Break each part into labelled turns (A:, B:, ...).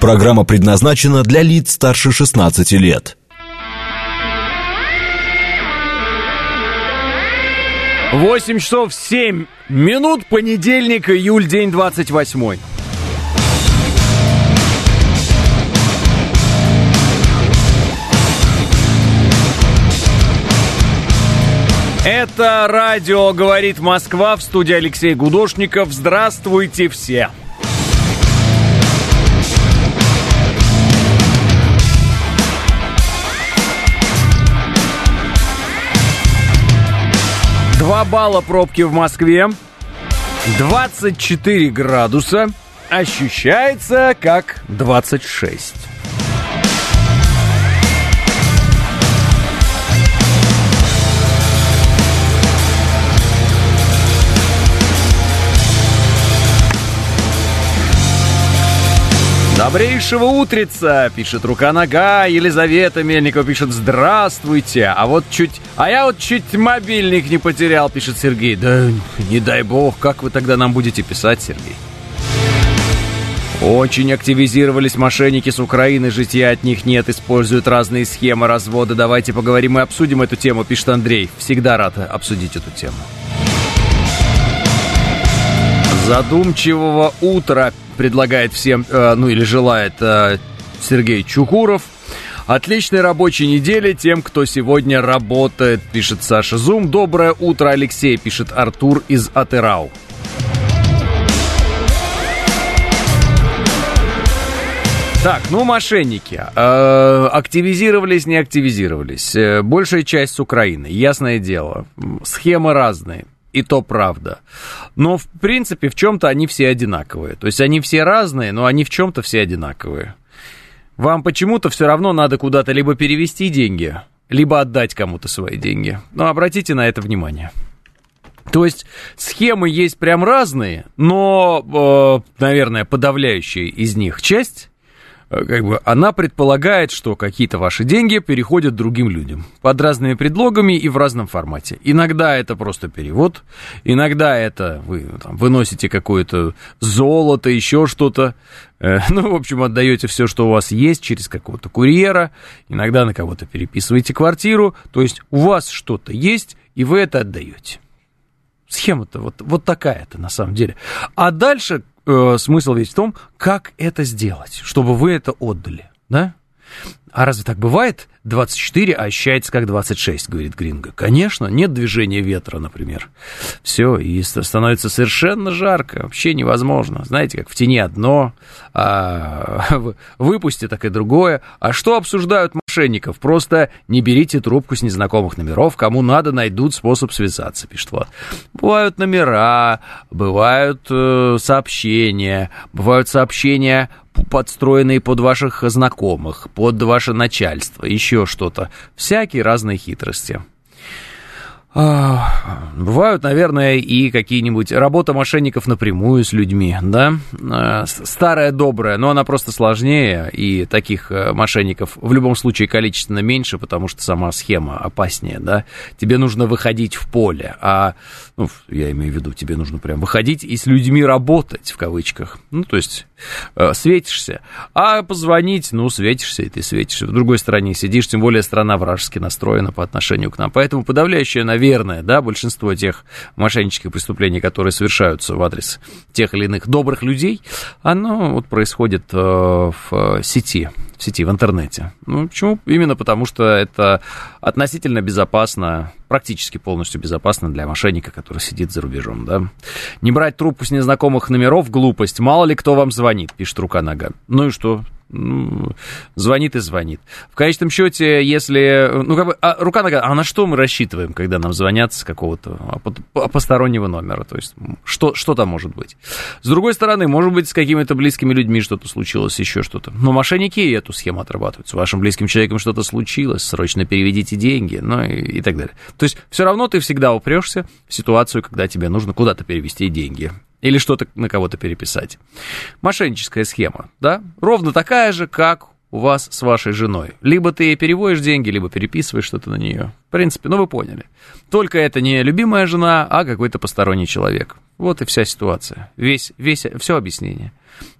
A: Программа предназначена для лиц старше 16 лет.
B: 8 часов 7 минут, понедельник, июль, день 28. Это радио «Говорит Москва», в студии Алексей Гудошников. Здравствуйте все! Два балла пробки в Москве, 24 градуса, ощущается как 26. Добрейшего утреца, пишет Рука-Нога. Елизавета Мельникова пишет: здравствуйте. Я вот чуть мобильник не потерял, пишет Сергей. Да не дай бог, как вы тогда нам будете писать, Сергей? Очень активизировались мошенники с Украины, житья от них нет, используют разные схемы развода. Давайте поговорим и обсудим эту тему, пишет Андрей. Всегда рад обсудить эту тему. Задумчивого утра предлагает всем, или желает Сергей Чукуров. Отличной рабочей недели тем, кто сегодня работает, пишет Саша Зум. Доброе утро, Алексей, пишет Артур из Атырау. Так, мошенники. Активизировались, не активизировались. Большая часть с Украины, ясное дело. Схемы разные. И то правда. Но, в принципе, в чем-то они все одинаковые. То есть они все разные, но они в чем-то все одинаковые. Вам почему-то все равно надо куда-то либо перевести деньги, либо отдать кому-то свои деньги. Но обратите на это внимание. То есть схемы есть прям разные, но, наверное, подавляющая из них часть, она предполагает, что какие-то ваши деньги переходят другим людям под разными предлогами и в разном формате. Иногда это просто перевод, иногда это вы выносите какое-то золото, еще что-то. В общем, отдаете все, что у вас есть, через какого-то курьера, иногда на кого-то переписываете квартиру. То есть у вас что-то есть, и вы это отдаете. Схема-то вот такая-то на самом деле. А дальше смысл весь в том, как это сделать, чтобы вы это отдали, да? А разве так бывает? 24, а ощущается как 26, говорит Гринго. Конечно, нет движения ветра, например. Все, и становится совершенно жарко, вообще невозможно. Знаете, как в тени одно, выпусти так и другое. А что обсуждают мошенников? Просто не берите трубку с незнакомых номеров, кому надо, найдут способ связаться, пишет Влад. Бывают номера, бывают сообщения, подстроенные под ваших знакомых, под ваше начальство, еще что-то. Всякие разные хитрости. Бывают, наверное, и какие-нибудь работа мошенников напрямую с людьми, да? Старая добрая, но она просто сложнее, и таких мошенников в любом случае количественно меньше, потому что сама схема опаснее, да? Тебе нужно выходить в поле, я имею в виду, тебе нужно прям выходить и с людьми работать, в кавычках. То есть светишься, а позвонить, светишься, и ты светишься. В другой стране сидишь, тем более страна вражески настроена по отношению к нам. Поэтому подавляющее, наверное, да, большинство тех мошеннических преступлений, которые совершаются в адрес тех или иных добрых людей, оно происходит в сети, в интернете. Почему? Именно потому, что это относительно безопасно, практически полностью безопасно для мошенника, который сидит за рубежом, да. Не брать трубку с незнакомых номеров — глупость. Мало ли кто вам звонит, пишет Рука-Нога. И что? Звонит и звонит. В конечном счете, если... Рука-Нога, а на что мы рассчитываем, когда нам звонят с какого-то постороннего номера? То есть, что там может быть? С другой стороны, может быть, с какими-то близкими людьми что-то случилось, еще что-то. Но мошенники эту схему отрабатывают. С вашим близким человеком что-то случилось, срочно переведите деньги, и так далее. То есть, все равно ты всегда упрешься в ситуацию, когда тебе нужно куда-то перевести деньги. Или что-то на кого-то переписать. Мошенническая схема, да? Ровно такая же, как у вас с вашей женой. Либо ты ей переводишь деньги, либо переписываешь что-то на нее. В принципе, вы поняли. Только это не любимая жена, а какой-то посторонний человек. Вот и вся ситуация. Все объяснение.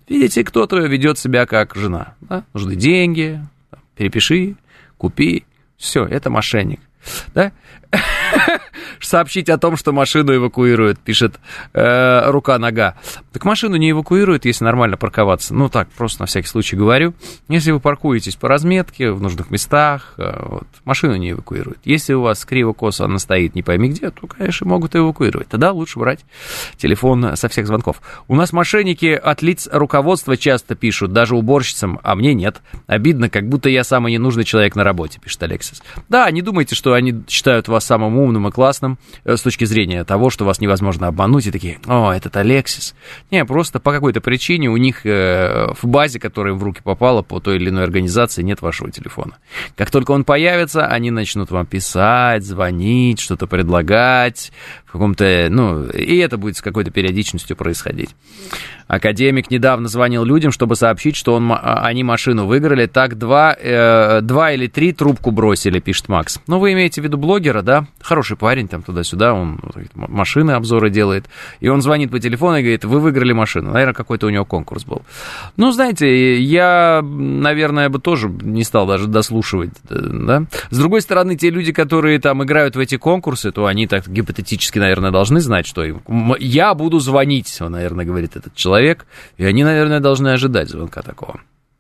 B: Видите, кто-то ведет себя как жена. Да? Нужны деньги, перепиши, купи. Все, это мошенник. Да? Сообщить о том, что машину эвакуируют, пишет рука-нога. Так машину не эвакуируют, если нормально парковаться. Ну так, просто на всякий случай говорю. Если вы паркуетесь по разметке, в нужных местах, вот, машину не эвакуируют. Если у вас криво-косо она стоит не пойми где, то, конечно, могут эвакуировать. Тогда лучше брать телефон со всех звонков. У нас мошенники от лиц руководства часто пишут, даже уборщицам, а мне нет. Обидно, как будто я самый ненужный человек на работе, пишет Алексис. Да, не думайте, что они считают вас самым умным и классным с точки зрения того, что вас невозможно обмануть, и такие, о, этот Алексис. Не, просто по какой-то причине у них в базе, которая им в руки попала по той или иной организации, нет вашего телефона. Как только он появится, они начнут вам писать, звонить, что-то предлагать, в каком-то, ну, и это будет с какой-то периодичностью происходить. Академик недавно звонил людям, чтобы сообщить, что они машину выиграли, так 2 или 3 трубку бросили, пишет Макс. Ну, вы имеете в виду блогера, да? Хороший парень, там туда-сюда, он машины, обзоры делает, и он звонит по телефону и говорит, вы выиграли машину. Наверное, какой-то у него конкурс был. Ну, знаете, я, наверное, бы тоже не стал даже дослушивать, да? С другой стороны, те люди, которые там играют в эти конкурсы, то они так гипотетически, наверное, должны знать, что я буду звонить, наверное, говорит этот человек, и они, наверное, должны ожидать звонка такого.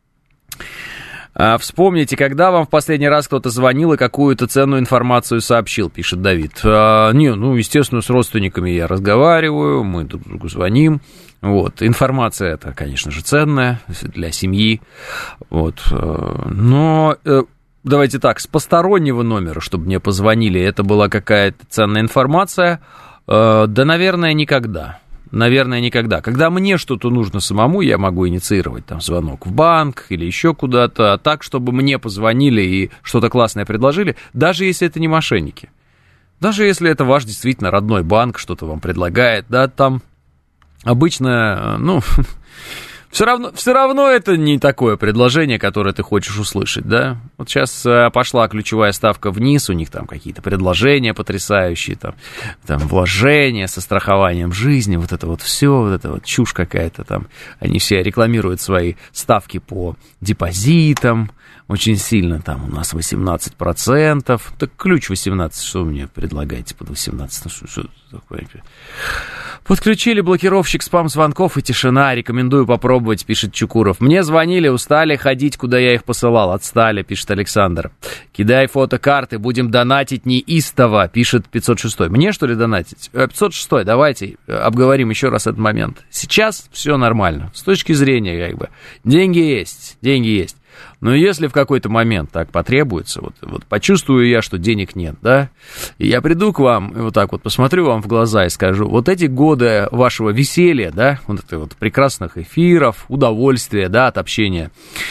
B: Вспомните, когда вам в последний раз кто-то звонил и какую-то ценную информацию сообщил, пишет Давид. Естественно, с родственниками я разговариваю, мы друг другу звоним. Вот, информация это, конечно же, ценная для семьи. Вот, но давайте так, с постороннего номера, чтобы мне позвонили, это была какая-то ценная информация, да, наверное, никогда. Наверное, никогда. Когда мне что-то нужно самому, я могу инициировать там звонок в банк или еще куда-то, а так, чтобы мне позвонили и что-то классное предложили, даже если это не мошенники. Даже если это ваш действительно родной банк, что-то вам предлагает, да, там обычно, все равно это не такое предложение, которое ты хочешь услышать, да? Вот сейчас пошла ключевая ставка вниз, у них там какие-то предложения потрясающие, там вложения со страхованием жизни, вот это вот все, вот это вот чушь какая-то там. Они все рекламируют свои ставки по депозитам, очень сильно, там у нас 18%, так ключ 18, что вы мне предлагаете под 18, что такое? Подключили блокировщик спам-звонков и тишина, рекомендую попробовать, пишет Чукуров. Мне звонили, устали ходить, куда я их посылал, отстали, пишет Александр. Кидай фото карты, будем донатить неистово, пишет 506. Мне, что ли, донатить? 506, давайте обговорим еще раз этот момент. Сейчас все нормально, с точки зрения, как бы, деньги есть. Но если в какой-то момент так потребуется, вот почувствую я, что денег нет, да, и я приду к вам, и вот так вот посмотрю вам в глаза и скажу, вот эти годы вашего веселья, да, вот это вот прекрасных эфиров, удовольствия, да, от общения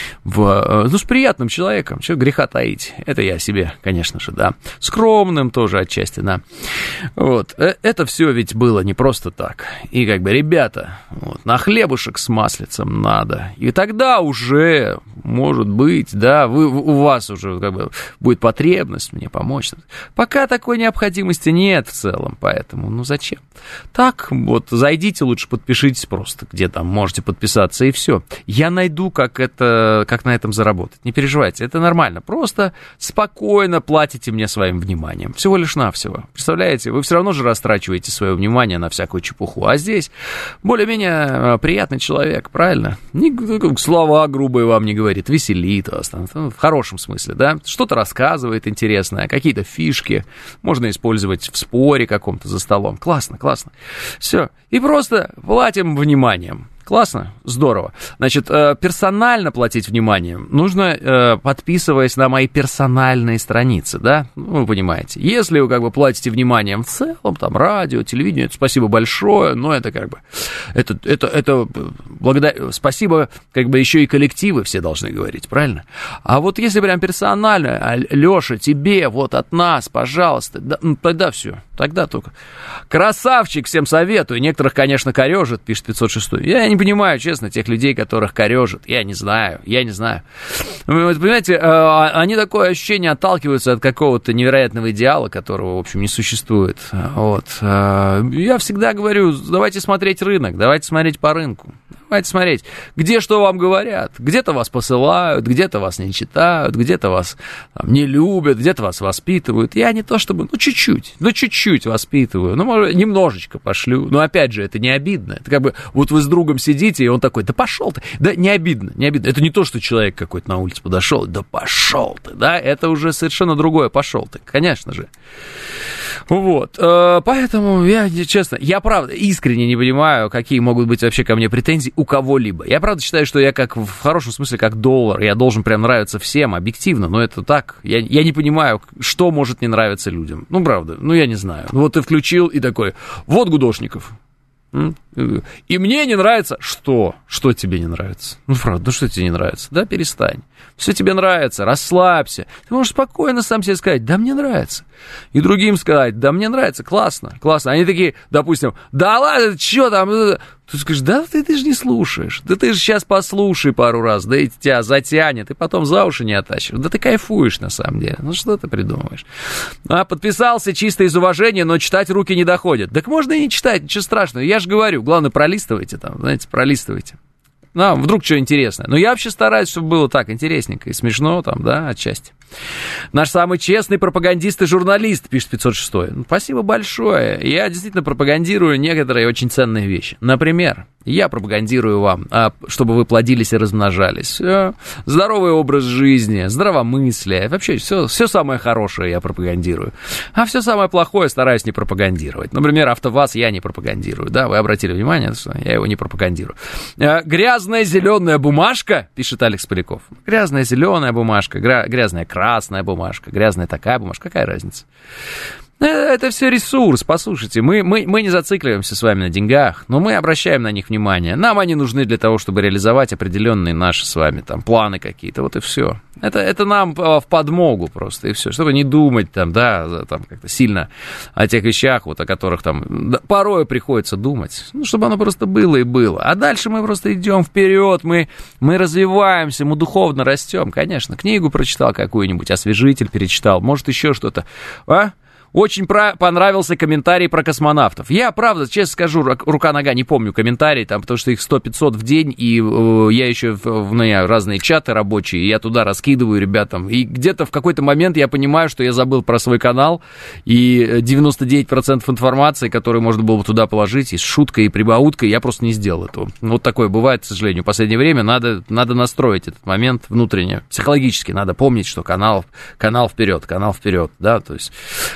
B: с приятным человеком, чего греха таить, это я себе, конечно же, да, скромным тоже отчасти, да, вот, это все ведь было не просто так, и как бы, ребята, вот, на хлебушек с маслицем надо, и тогда уже, может быть, да, у вас уже как бы будет потребность мне помочь. Пока такой необходимости нет в целом, поэтому, зачем? Так, вот, зайдите лучше, подпишитесь просто, где там можете подписаться, и все. Я найду, как на этом заработать. Не переживайте, это нормально. Просто спокойно платите мне своим вниманием. Всего лишь навсего. Представляете, вы все равно же растрачиваете свое внимание на всякую чепуху. А здесь более-менее приятный человек, правильно? Слова грубые вам не говорит, веселит вас, там, в хорошем смысле, да, что-то рассказывает интересное, какие-то фишки можно использовать в споре каком-то за столом. Классно, все. И просто платим вниманием. Классно, здорово. Значит, персонально платить вниманием нужно, подписываясь на мои персональные страницы, да, вы понимаете. Если вы как бы платите вниманием в целом, там, радио, телевидение, это спасибо большое, но это как бы, спасибо, как бы еще и коллективы все должны говорить, правильно? А вот если прям персонально, Леша, тебе вот от нас, пожалуйста, да, тогда все, тогда только. Красавчик, всем советую, некоторых, конечно, корежит, пишет 506. Я не понимаю, честно, тех людей, которых корежит. Я не знаю. Вы понимаете, они такое ощущение отталкиваются от какого-то невероятного идеала, которого, в общем, не существует. Вот. Я всегда говорю, давайте смотреть рынок, давайте смотреть по рынку. Давайте смотреть, где что вам говорят. Где-то вас посылают, где-то вас не читают, где-то вас там не любят, где-то вас воспитывают. Я не то чтобы, чуть-чуть воспитываю, может, немножечко пошлю. Но опять же, это не обидно. Это как бы, вот вы с другом сидите, и он такой, да пошел ты. Да не обидно. Это не то, что человек какой-то на улице подошел, да пошел ты, да, это уже совершенно другое, пошел ты, конечно же. Вот, поэтому я правда искренне не понимаю, какие могут быть вообще ко мне претензии у кого-либо. Я правда считаю, что я как в хорошем смысле как доллар, я должен прям нравиться всем, объективно, но это так. Я не понимаю, что может не нравиться людям. Ну, правда, я не знаю. Вот ты включил и такой, вот Гудошников. И мне не нравится. Что? Что тебе не нравится? Правда, что тебе не нравится? Да, перестань. Все тебе нравится, расслабься. Ты можешь спокойно сам себе сказать, да, мне нравится. И другим сказать, да, мне нравится, классно. Они такие, допустим, да ладно, что там? Ты скажешь, да ты же не слушаешь. Да ты же сейчас послушай пару раз, да и тебя затянет, и потом за уши не оттащишь. Да ты кайфуешь на самом деле. Что ты придумываешь? Подписался чисто из уважения, но читать руки не доходят. Так можно и не читать, ничего страшного. Я же говорю, главное, пролистывайте там, знаете, пролистывайте. Вдруг что интересное. Но я вообще стараюсь, чтобы было так интересненько и смешно там, да, отчасти. Наш самый честный пропагандист и журналист, пишет 506. Спасибо большое. Я действительно пропагандирую некоторые очень ценные вещи. Например, я пропагандирую вам, чтобы вы плодились и размножались. Здоровый образ жизни, здравомыслие. Вообще все самое хорошее я пропагандирую. А все самое плохое стараюсь не пропагандировать. Например, АвтоВАЗ я не пропагандирую. Да, вы обратили внимание, что я его не пропагандирую. Грязная зеленая бумажка, пишет Алекс Поляков. Грязная зеленая бумажка, грязная красная бумажка, грязная такая бумажка. Какая разница? Это все ресурс, послушайте, мы не зацикливаемся с вами на деньгах, но мы обращаем на них внимание. Нам они нужны для того, чтобы реализовать определенные наши с вами там планы какие-то, вот и все. Это нам в подмогу просто, и все, чтобы не думать там, да, там как-то сильно о тех вещах, вот о которых там порой приходится думать, чтобы оно просто было и было. А дальше мы просто идем вперед, мы развиваемся, мы духовно растем, конечно. Книгу прочитал какую-нибудь, освежитель перечитал, может еще что-то, Очень понравился комментарий про космонавтов. Я, правда, честно скажу, рука-нога не помню комментарий, там, потому что их 100-500 в день, и я еще, у меня разные чаты рабочие, и я туда раскидываю ребятам, и где-то в какой-то момент я понимаю, что я забыл про свой канал, и 99% информации, которую можно было бы туда положить, и с шуткой, и прибауткой, я просто не сделал этого. Вот такое бывает, к сожалению. В последнее время надо настроить этот момент внутренне, психологически, надо помнить, что канал вперед, да, то есть...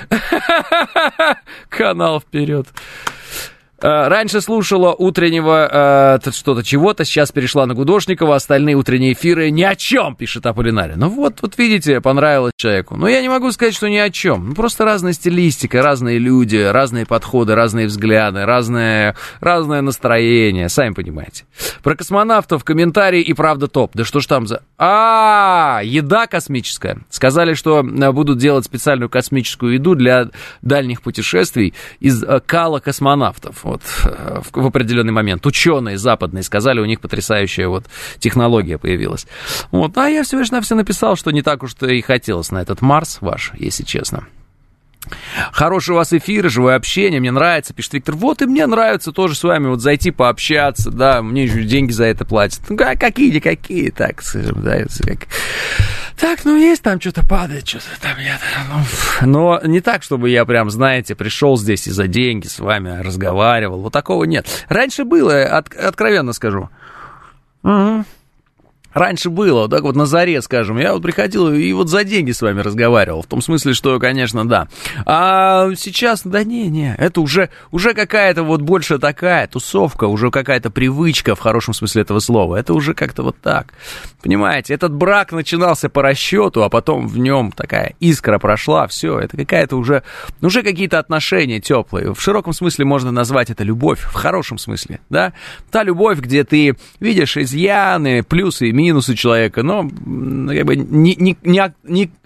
B: Канал вперед. Раньше слушала утреннего что-то чего-то, сейчас перешла на Гудошникова, остальные утренние эфиры ни о чем, пишет Аполлинарий. Ну вот видите, понравилось человеку. Но я не могу сказать, что ни о чем. Просто разная стилистика, разные люди, разные подходы, разные взгляды, разное настроение, сами понимаете. Про космонавтов комментарии и правда топ. Да что ж там за... еда космическая. Сказали, что будут делать специальную космическую еду для дальних путешествий из кала космонавтов. Вот, в определенный момент. Ученые западные сказали, у них потрясающая вот технология появилась. Вот, а я всего лишь навсего написал, что не так уж-то и хотелось на этот Марс ваш, если честно. Хороший у вас эфир, живое общение, мне нравится, пишет Виктор. Вот и мне нравится тоже с вами вот зайти пообщаться, да, мне еще деньги за это платят. Ну, какие-никакие, так, скажем, да, так, есть там что-то падает, что-то там нет. Но не так, чтобы я прям, знаете, пришел здесь и за деньги с вами разговаривал, вот такого нет. Раньше было, откровенно скажу. Угу. Раньше было, так вот на заре, скажем, я вот приходил и вот за деньги с вами разговаривал, в том смысле, что, конечно, да. А сейчас, да не, это уже какая-то вот больше такая тусовка, уже какая-то привычка в хорошем смысле этого слова, это уже как-то вот так. Понимаете, этот брак начинался по расчету, а потом в нем такая искра прошла, все, это какая-то уже какие-то отношения теплые. В широком смысле можно назвать это любовь, в хорошем смысле, да. Та любовь, где ты видишь изъяны, плюсы и минусы человека, но как бы не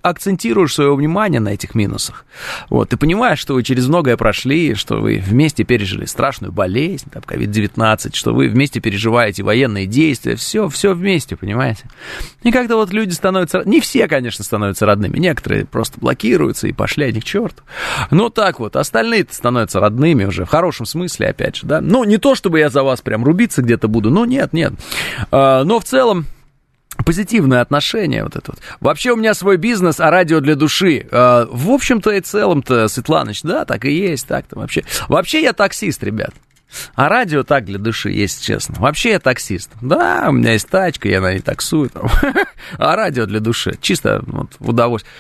B: акцентируешь свое внимание на этих минусах. Вот, ты понимаешь, что вы через многое прошли, что вы вместе пережили страшную болезнь, там, COVID-19, что вы вместе переживаете военные действия, все вместе, понимаете? И как-то вот люди становятся... Не все, конечно, становятся родными, некоторые просто блокируются и пошли они к черту. Но так вот, остальные-то становятся родными уже, в хорошем смысле, опять же, да? Ну, не то, чтобы я за вас прям рубиться где-то буду, но нет. Но в целом, позитивное отношение вот это вот. Вообще у меня свой бизнес, а радио для души. В общем-то и целом-то, Светланыч, да, так и есть, так-то вообще. Вообще я таксист, ребят. А радио так для души, если честно. Вообще я таксист. Да, у меня есть тачка, я на ней таксую. А радио для души. Чисто вот в удовольствие.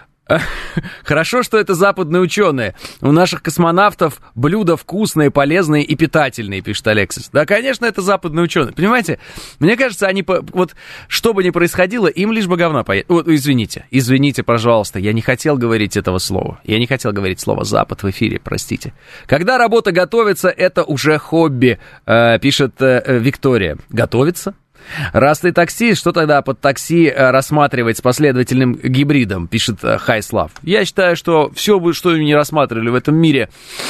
B: Хорошо, что это западные ученые. У наших космонавтов блюда вкусные, полезные и питательные, пишет Алексис. Да, конечно, это западные ученые. Понимаете, мне кажется, они, вот, что бы ни происходило, им лишь бы говна поесть. Вот, извините, пожалуйста, я не хотел говорить этого слова. Я не хотел говорить слово «запад» в эфире, простите. Когда работа готовится, это уже хобби, пишет Виктория. Готовится? Раз ты таксист, что тогда под такси рассматривать с последовательным гибридом, пишет Хайслав. Я считаю, что все, что вы не рассматривали в этом мире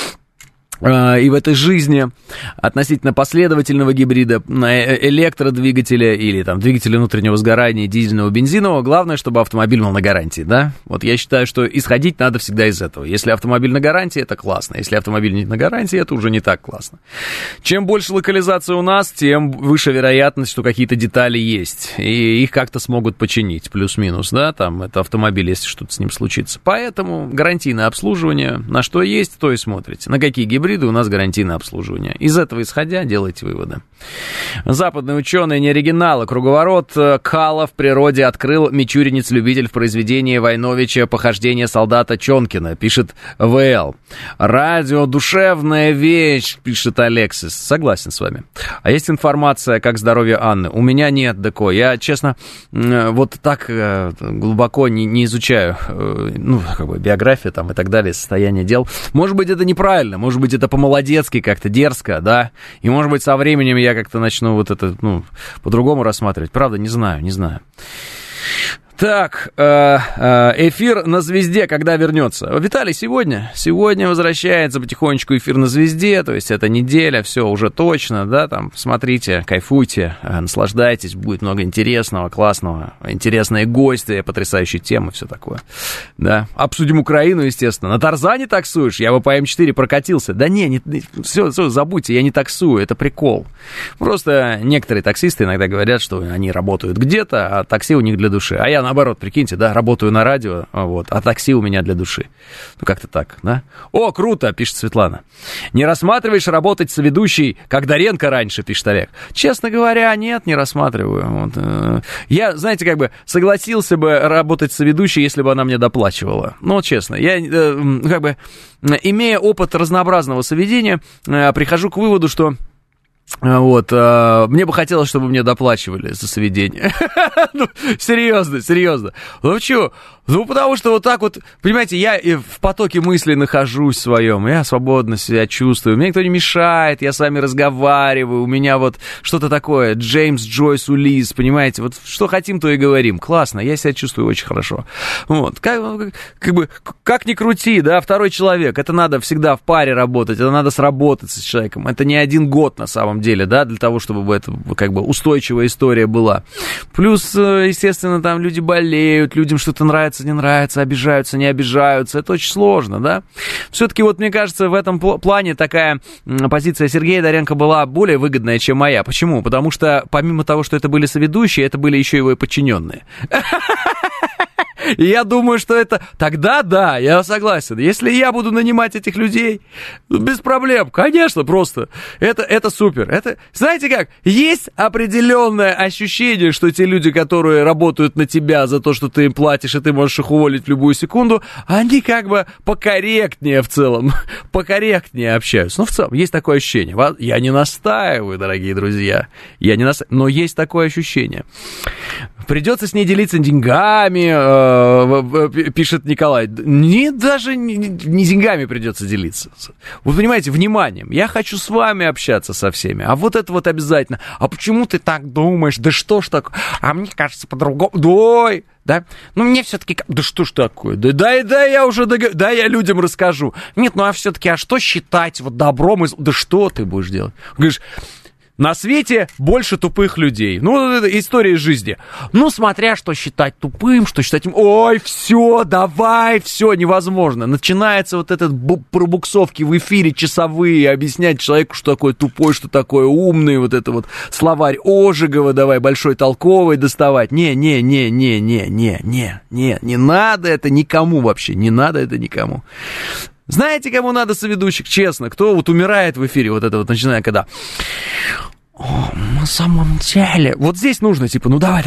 B: и в этой жизни относительно последовательного гибрида, электродвигателя или там двигателя внутреннего сгорания, дизельного, бензинового, главное, чтобы автомобиль был на гарантии, да? Вот я считаю, что исходить надо всегда из этого. Если автомобиль на гарантии, это классно. Если автомобиль не на гарантии, это уже не так классно. Чем больше локализации у нас, тем выше вероятность, что какие-то детали есть. И их как-то смогут починить, плюс-минус, да? Там это автомобиль, если что-то с ним случится. Поэтому гарантийное обслуживание, на что есть, то и смотрите. На какие гибриды у нас гарантийное обслуживание. Из этого исходя, делайте выводы. Западные ученые не оригиналы. Круговорот кала в природе открыл мичуринец-любитель в произведении Войновича «Похождение солдата Чонкина», пишет ВЛ. Радио — душевная вещь, пишет Алексис. Согласен с вами. А есть информация, как здоровье Анны? У меня нет, Деко. Я, честно, вот так глубоко не изучаю, ну, как бы, биографию там и так далее, состояние дел. Может быть, это неправильно, может быть, это по-молодецки, как-то дерзко, да, и, может быть, со временем я как-то начну вот это, ну, по-другому рассматривать. Правда, не знаю. Так, эфир на «Звезде» когда вернется? Виталий, сегодня возвращается потихонечку эфир на «Звезде», то есть это неделя, все уже точно, да, там, смотрите, кайфуйте, наслаждайтесь, будет много интересного, классного, интересные гости, потрясающие темы, все такое, да. Обсудим Украину, естественно. На Тарзане таксуешь? Я бы по М4 прокатился. Да все, забудьте, я не таксую, это прикол. Просто некоторые таксисты иногда говорят, что они работают где-то, а такси у них для души, а я наоборот, прикиньте, да, работаю на радио, вот, а такси у меня для души. Ну, как-то так, да? О, круто, пишет Светлана. Не рассматриваешь работать соведущей, как Доренко раньше, пишет Олег. Честно говоря, нет, не рассматриваю. Вот, я, знаете, как бы согласился бы работать соведущей, если бы она мне доплачивала. Ну, честно, я, как бы, имея опыт разнообразного соведения, прихожу к выводу, что вот, мне бы хотелось, чтобы мне доплачивали за соведение. Ну, серьезно. Ну, чё? Ну, потому что вот так вот, понимаете, я в потоке мыслей нахожусь своем, я свободно себя чувствую, мне никто не мешает, я с вами разговариваю, у меня вот что-то такое, Джеймс Джойс Улисс, понимаете, вот что хотим, то и говорим, классно, я себя чувствую очень хорошо. Вот, как ни крути, да, второй человек, это надо всегда в паре работать, это надо сработаться с человеком, это не один год на самом деле, да, для того, чтобы это как бы устойчивая история была. Плюс, естественно, там люди болеют, людям что-то нравится, не нравится, обижаются, не обижаются. Это очень сложно, да? Все-таки вот, мне кажется, в этом плане такая позиция Сергея Доренко была более выгодная, чем моя. Почему? Потому что, помимо того, что это были соведущие, это были еще его и подчиненные. И я думаю, что это... Тогда да, я согласен. Если я буду нанимать этих людей, без проблем, конечно, просто. Это супер. Это, знаете как, есть определенное ощущение, что те люди, которые работают на тебя за то, что ты им платишь, и ты можешь их уволить в любую секунду, они как бы покорректнее в целом, покорректнее общаются. Ну, в целом, есть такое ощущение. Я не настаиваю, дорогие друзья, но есть такое ощущение. Придется с ней делиться деньгами, пишет Николай. Нет, даже не деньгами придется делиться. Вы понимаете, вниманием. Я хочу с вами общаться со всеми. А вот это вот обязательно. А почему ты так думаешь? Да что ж такое? А мне кажется по-другому. Ой, да? Ну, мне все-таки... Да что ж такое? Да я уже... Да, я людям расскажу. Нет, ну а все-таки, а что считать вот добром? Да что ты будешь делать? Говоришь... На свете больше тупых людей. Ну, это история жизни. Ну, смотря что считать тупым, что считать... Ой, все, давай, все, невозможно. Начинается вот этот пробуксовки в эфире часовые, объяснять человеку, что такое тупой, что такое умный, вот это вот словарь Ожегова давай, большой толковый доставать. Не надо это никому вообще, не надо это никому. Знаете, кому надо соведущих, честно? Кто вот умирает в эфире, вот это вот, начиная, когда... на самом деле... Вот здесь нужно, типа, ну давай.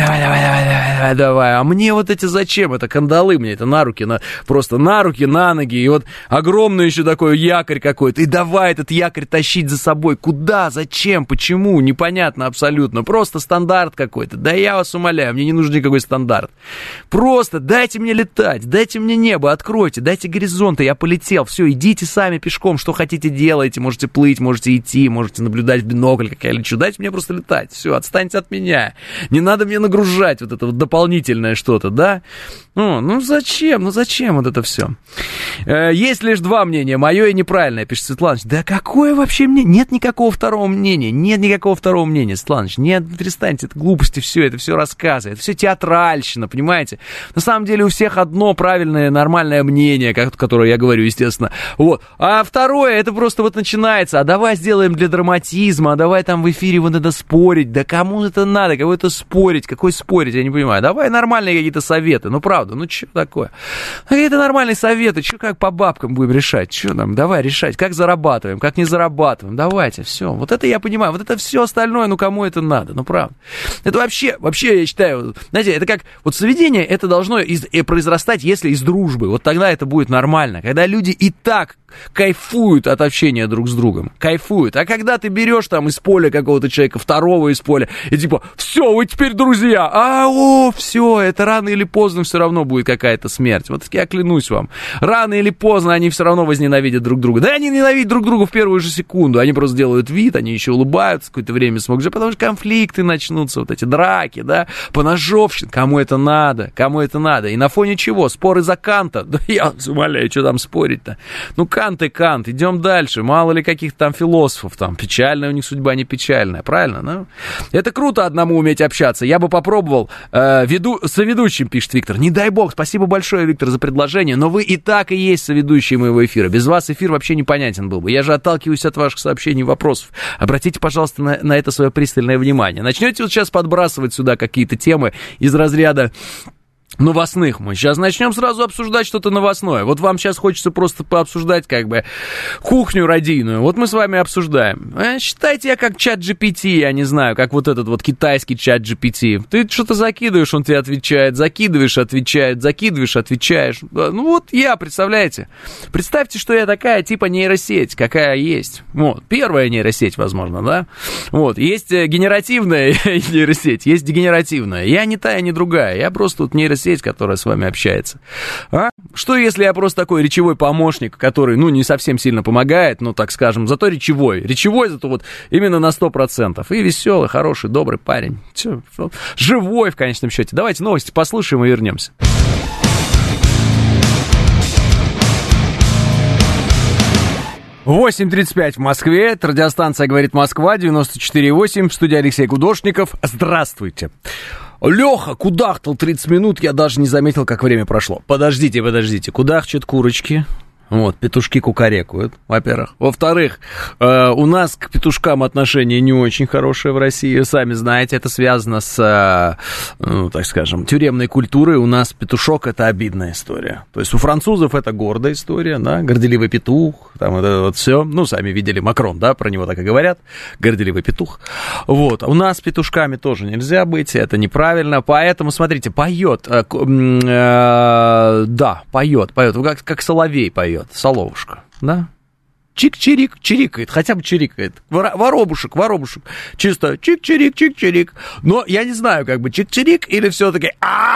B: А мне вот эти зачем? Это кандалы мне, это на руки, просто на руки, на ноги. И вот огромный еще такой якорь какой-то. И давай этот якорь тащить за собой. Куда? Зачем? Почему? Непонятно абсолютно. Просто стандарт какой-то. Да я вас умоляю, мне не нужен никакой стандарт. Просто дайте мне летать, дайте мне небо, откройте, дайте горизонты, я полетел. Все, идите сами пешком, что хотите делайте. Можете плыть, можете идти, можете наблюдать в бинокль, как я лечу. Дайте мне просто летать. Все, отстаньте от меня. Не надо мне нагружать вот это вот дополнительное что-то, да? Ну зачем? Ну зачем вот это все? Есть лишь два мнения, мое и неправильное, пишет Светлана. Да какое вообще мнение? Нет никакого второго мнения. Нет никакого второго мнения, Светлана. Нет, перестаньте, это глупости все, это все рассказы, это все театральщина, понимаете? На самом деле у всех одно правильное, нормальное мнение, которое я говорю, естественно. Вот. А второе, это просто вот начинается, а давай сделаем для драматизма, а давай там в эфире вот это спорить. Да кому это надо? Кого это спорить? Какой спорить? Я не понимаю. Давай нормальные какие-то советы. Ну, правда, ну что такое? Какие-то нормальные советы. Что, как по бабкам будем решать? Что нам? Давай решать. Как зарабатываем? Как не зарабатываем? Давайте, все. Вот это я понимаю. Вот это все остальное, ну, кому это надо? Ну, правда. Это вообще, я считаю, знаете, это как, вот заведение, это должно произрастать, если из дружбы. Вот тогда это будет нормально. Когда люди и так кайфуют от общения друг с другом. Кайфуют. А когда ты берешь там из поля какого-то человека, второго из поля, и типа, все, вы теперь друзья. Все, это рано или поздно все равно будет какая-то смерть. Вот я клянусь вам. Рано или поздно они все равно возненавидят друг друга. Да они ненавидят друг друга в первую же секунду. Они просто делают вид, они еще улыбаются какое-то время смогут же, потому что конфликты начнутся, вот эти драки, да, поножовщина. Кому это надо? Кому это надо? И на фоне чего? Споры за Канта? Да я вас умоляю, что там спорить-то? Ну, Кант и Кант, идем дальше. Мало ли каких-то там философов, там печальная у них судьба, не печальная, правильно? Ну, это круто одному уметь общаться. Я бы попробовал. Соведущим, пишет Виктор. Не дай бог, спасибо большое, Виктор, за предложение, но вы и так и есть соведущие моего эфира. Без вас эфир вообще непонятен был бы. Я же отталкиваюсь от ваших сообщений и вопросов. Обратите, пожалуйста, на это свое пристальное внимание. Начнете вот сейчас подбрасывать сюда какие-то темы из разряда новостных. Мы сейчас начнем сразу обсуждать что-то новостное. Вот вам сейчас хочется просто пообсуждать как бы кухню радийную. Вот мы с вами обсуждаем. Считайте, я как чат GPT, я не знаю, как вот этот вот китайский чат GPT. Ты что-то закидываешь, он тебе отвечает, закидываешь, отвечает, закидываешь, отвечаешь. Ну вот я, представляете? Представьте, что я такая типа нейросеть, какая есть. Вот, первая нейросеть, возможно, да? Вот, есть генеративная нейросеть, есть дегенеративная. Я не та, я не другая, я просто вот нейросеть, которая с вами общается. Что, если я просто такой речевой помощник, который, ну, не совсем сильно помогает, ну, так скажем, зато речевой. Речевой, зато вот именно на 100%. И веселый, хороший, добрый парень. Все, живой, в конечном счете. Давайте новости послушаем и вернемся. (8:35) в Москве. Это радиостанция «Говорит Москва», 94,8. В студии Алексей Гудошников. Здравствуйте. Леха кудахтал 30 минут, я даже не заметил, как время прошло. Подождите, кудахчат курочки. Вот, петушки кукарекают, во-первых. Во-вторых, у нас к петушкам отношение не очень хорошее в России. Сами знаете, это связано с, ну, так скажем, тюремной культурой. У нас петушок — это обидная история. То есть у французов это гордая история, да, горделивый петух, там вот это вот все. Ну, сами видели Макрон, да, про него так и говорят, горделивый петух. Вот, у нас петушками тоже нельзя быть, это неправильно. Поэтому, смотрите, поет, да, поет, как соловей поет. Соловушка, да? чик-чирик, чирикает, хотя бы чирикает. Воробушек, чисто чик-чирик, чик-чирик. Но я не знаю, как бы чик-чирик или все-таки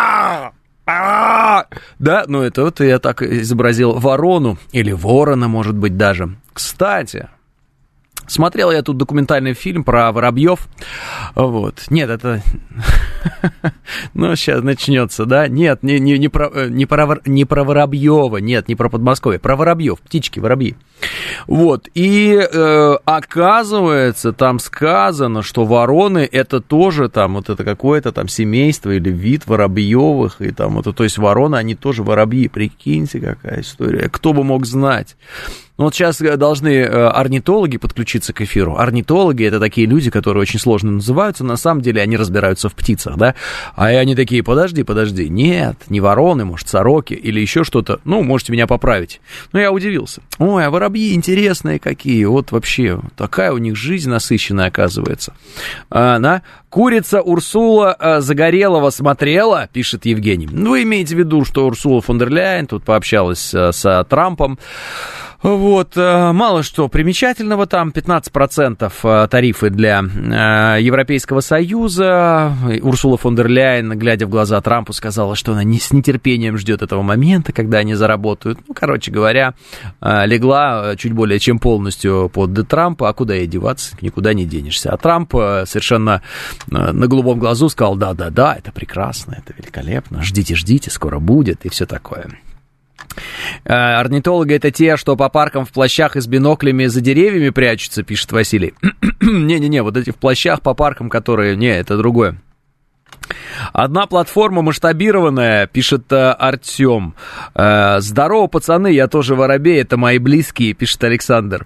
B: да, ну это вот я так изобразил ворону или ворона, может быть, даже. Кстати, смотрел я тут документальный фильм про воробьев. Вот. Нет, это... Ну, сейчас начнется, да? Нет, не про Воробьева, нет, не про Подмосковье, про воробьев, птички, воробьи. Вот. И оказывается, там сказано, что вороны это тоже там, вот это какое-то там семейство или вид воробьевых, и там вот, то есть вороны, они тоже воробьи. Прикиньте, какая история. Кто бы мог знать? Ну, вот сейчас должны орнитологи подключиться к эфиру. Орнитологи — это такие люди, которые очень сложно называются. На самом деле они разбираются в птицах, да? А они такие, подожди. Нет, не вороны, может, сороки или еще что-то. Ну, можете меня поправить. Но я удивился. Ой, а воробьи интересные какие. Вот вообще такая у них жизнь насыщенная, оказывается. Курица Урсула Загорелова смотрела, пишет Евгений. Вы имеете в виду, что Урсула фон дер Ляйен тут пообщалась с Трампом. Вот, мало что примечательного там, 15% тарифы для Европейского Союза. Урсула фон дер Ляйен, глядя в глаза Трампу, сказала, что она с нетерпением ждет этого момента, когда они заработают. Ну, короче говоря, легла чуть более чем полностью под Трампа, а куда ей деваться, никуда не денешься. А Трамп совершенно на голубом глазу сказал, да, это прекрасно, это великолепно, ждите, скоро будет, и все такое. Орнитологи — это те, что по паркам в плащах и с биноклями за деревьями прячутся, пишет Василий. Не-не-не, вот эти в плащах по паркам, которые... Не, это другое. Одна платформа масштабированная, пишет Артем. Здорово, пацаны, я тоже воробей, это мои близкие, пишет Александр.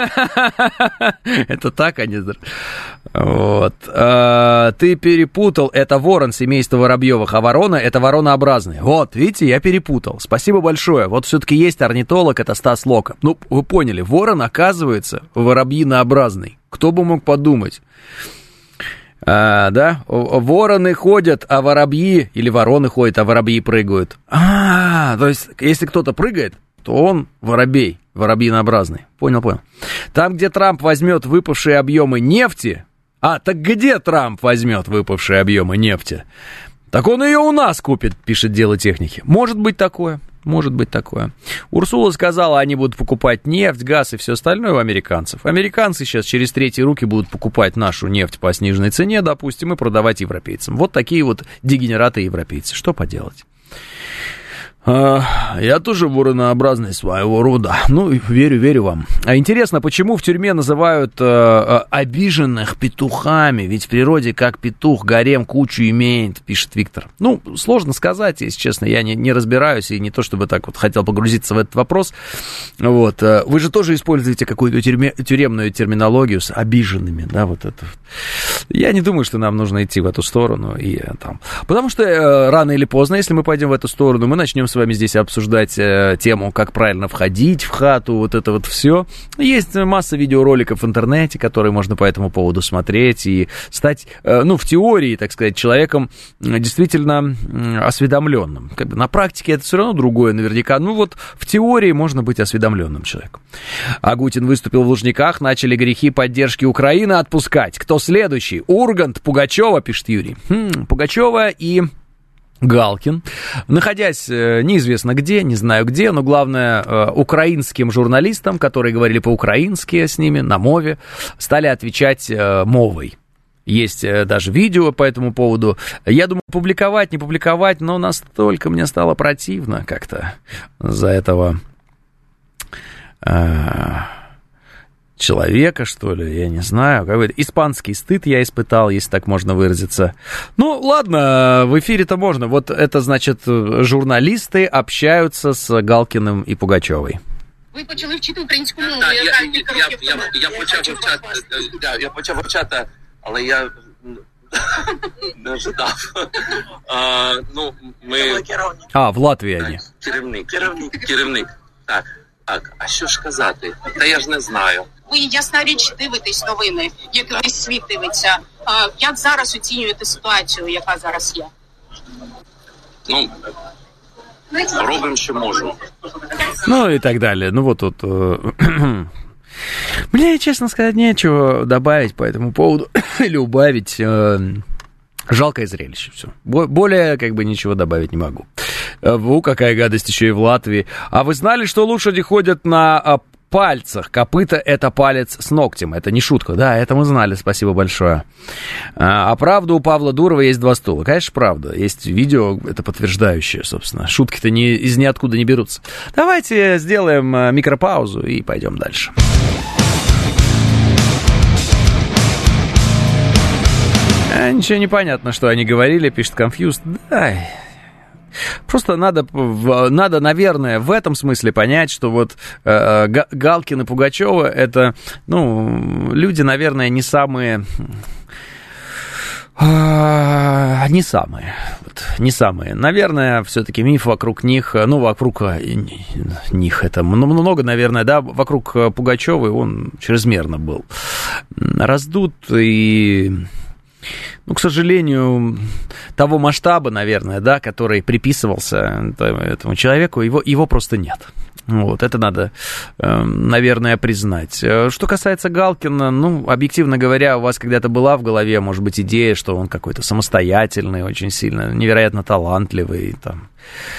B: Это так, они... Вот. Ты перепутал, это ворон семейства Воробьевых, а ворона — это воронообразный. Вот, видите, я перепутал. Спасибо большое. Вот все-таки есть орнитолог, это Стас Лока. Ну, вы поняли, ворон, оказывается, воробьинообразный. Кто бы мог подумать? Да, вороны ходят, а воробьи, или вороны ходят, а воробьи прыгают. То есть, если кто-то прыгает, то он воробей, воробьинообразный. Понял. Там, где Трамп возьмет выпавшие объемы нефти... так где Трамп возьмет выпавшие объемы нефти? Так он ее у нас купит, пишет Дело техники. Может быть такое. Урсула сказала, они будут покупать нефть, газ и все остальное у американцев. Американцы сейчас через третьи руки будут покупать нашу нефть по сниженной цене, допустим, и продавать европейцам. Вот такие вот дегенераты европейцы. Что поделать? Я тоже воронообразный своего рода. Ну, верю вам. А интересно, почему в тюрьме называют обиженных петухами? Ведь в природе как петух гарем кучу имеет, пишет Виктор. Ну, сложно сказать, если честно, я не разбираюсь, и не то чтобы так вот хотел погрузиться в этот вопрос. Вот. Вы же тоже используете какую-то тюремную терминологию с обиженными, да, вот это. Я не думаю, что нам нужно идти в эту сторону. Потому что рано или поздно, если мы пойдем в эту сторону, мы начнем с вами здесь обсуждать тему, как правильно входить в хату, вот это вот все. Есть масса видеороликов в интернете, которые можно по этому поводу смотреть и стать, в теории, так сказать, человеком действительно осведомленным. Как бы на практике это все равно другое наверняка. В теории можно быть осведомленным человеком. Агутин выступил в Лужниках, начали грехи поддержки Украины отпускать. Кто следующий? Ургант, Пугачева, пишет Юрий. Пугачева и Галкин, находясь неизвестно где, не знаю где, но главное, украинским журналистам, которые говорили по-украински с ними на мове, стали отвечать мовой. Есть даже видео по этому поводу. Я думаю, публиковать, не публиковать, но настолько мне стало противно как-то за этого человека, что ли, я не знаю, какой-то испанский стыд я испытал, если так можно выразиться. Ну, ладно, в эфире-то можно. Вот это, значит, журналисты общаются с Галкиным і Пугачевой.
C: Ви почали вчити українську мову. Я почав вивчати, але я не ожидав.
B: В Латвії вони.
C: Керівник. Так, а що ж казати? Та я ж не знаю. Ви, ясна річ, дивитесь новини, як весь світ дивиться. Як зараз оцінюєте ситуацію, яка зараз є? Робимо, що можемо.
B: Ну, і так далі. Ну, вот тут... Мне, честно сказать, нечего добавить по этому поводу или убавить. Жалкое зрелище, все. Более, как бы, ничего добавить не могу. Какая гадость еще и в Латвии. А вы знали, что лошади ходят на пальцах? Копыта — это палец с ногтем. Это не шутка. Да, это мы знали, спасибо большое. А правда, у Павла Дурова есть 2 стула. Конечно, правда. Есть видео, это подтверждающее, собственно. Шутки-то из ниоткуда не берутся. Давайте сделаем микропаузу и пойдем дальше. Ничего не понятно, что они говорили, пишет Confused. Да. Просто надо, наверное, в этом смысле понять, что вот Галкин и Пугачева — это, люди, наверное, не самые... Не самые. Наверное, все-таки миф вокруг них, вокруг них это много, наверное, да, вокруг Пугачевой он чрезмерно был раздут и... к сожалению, того масштаба, наверное, да, который приписывался этому человеку, его просто нет. Вот, это надо, наверное, признать. Что касается Галкина, объективно говоря, у вас когда-то была в голове, может быть, идея, что он какой-то самостоятельный, очень сильно, невероятно талантливый, там,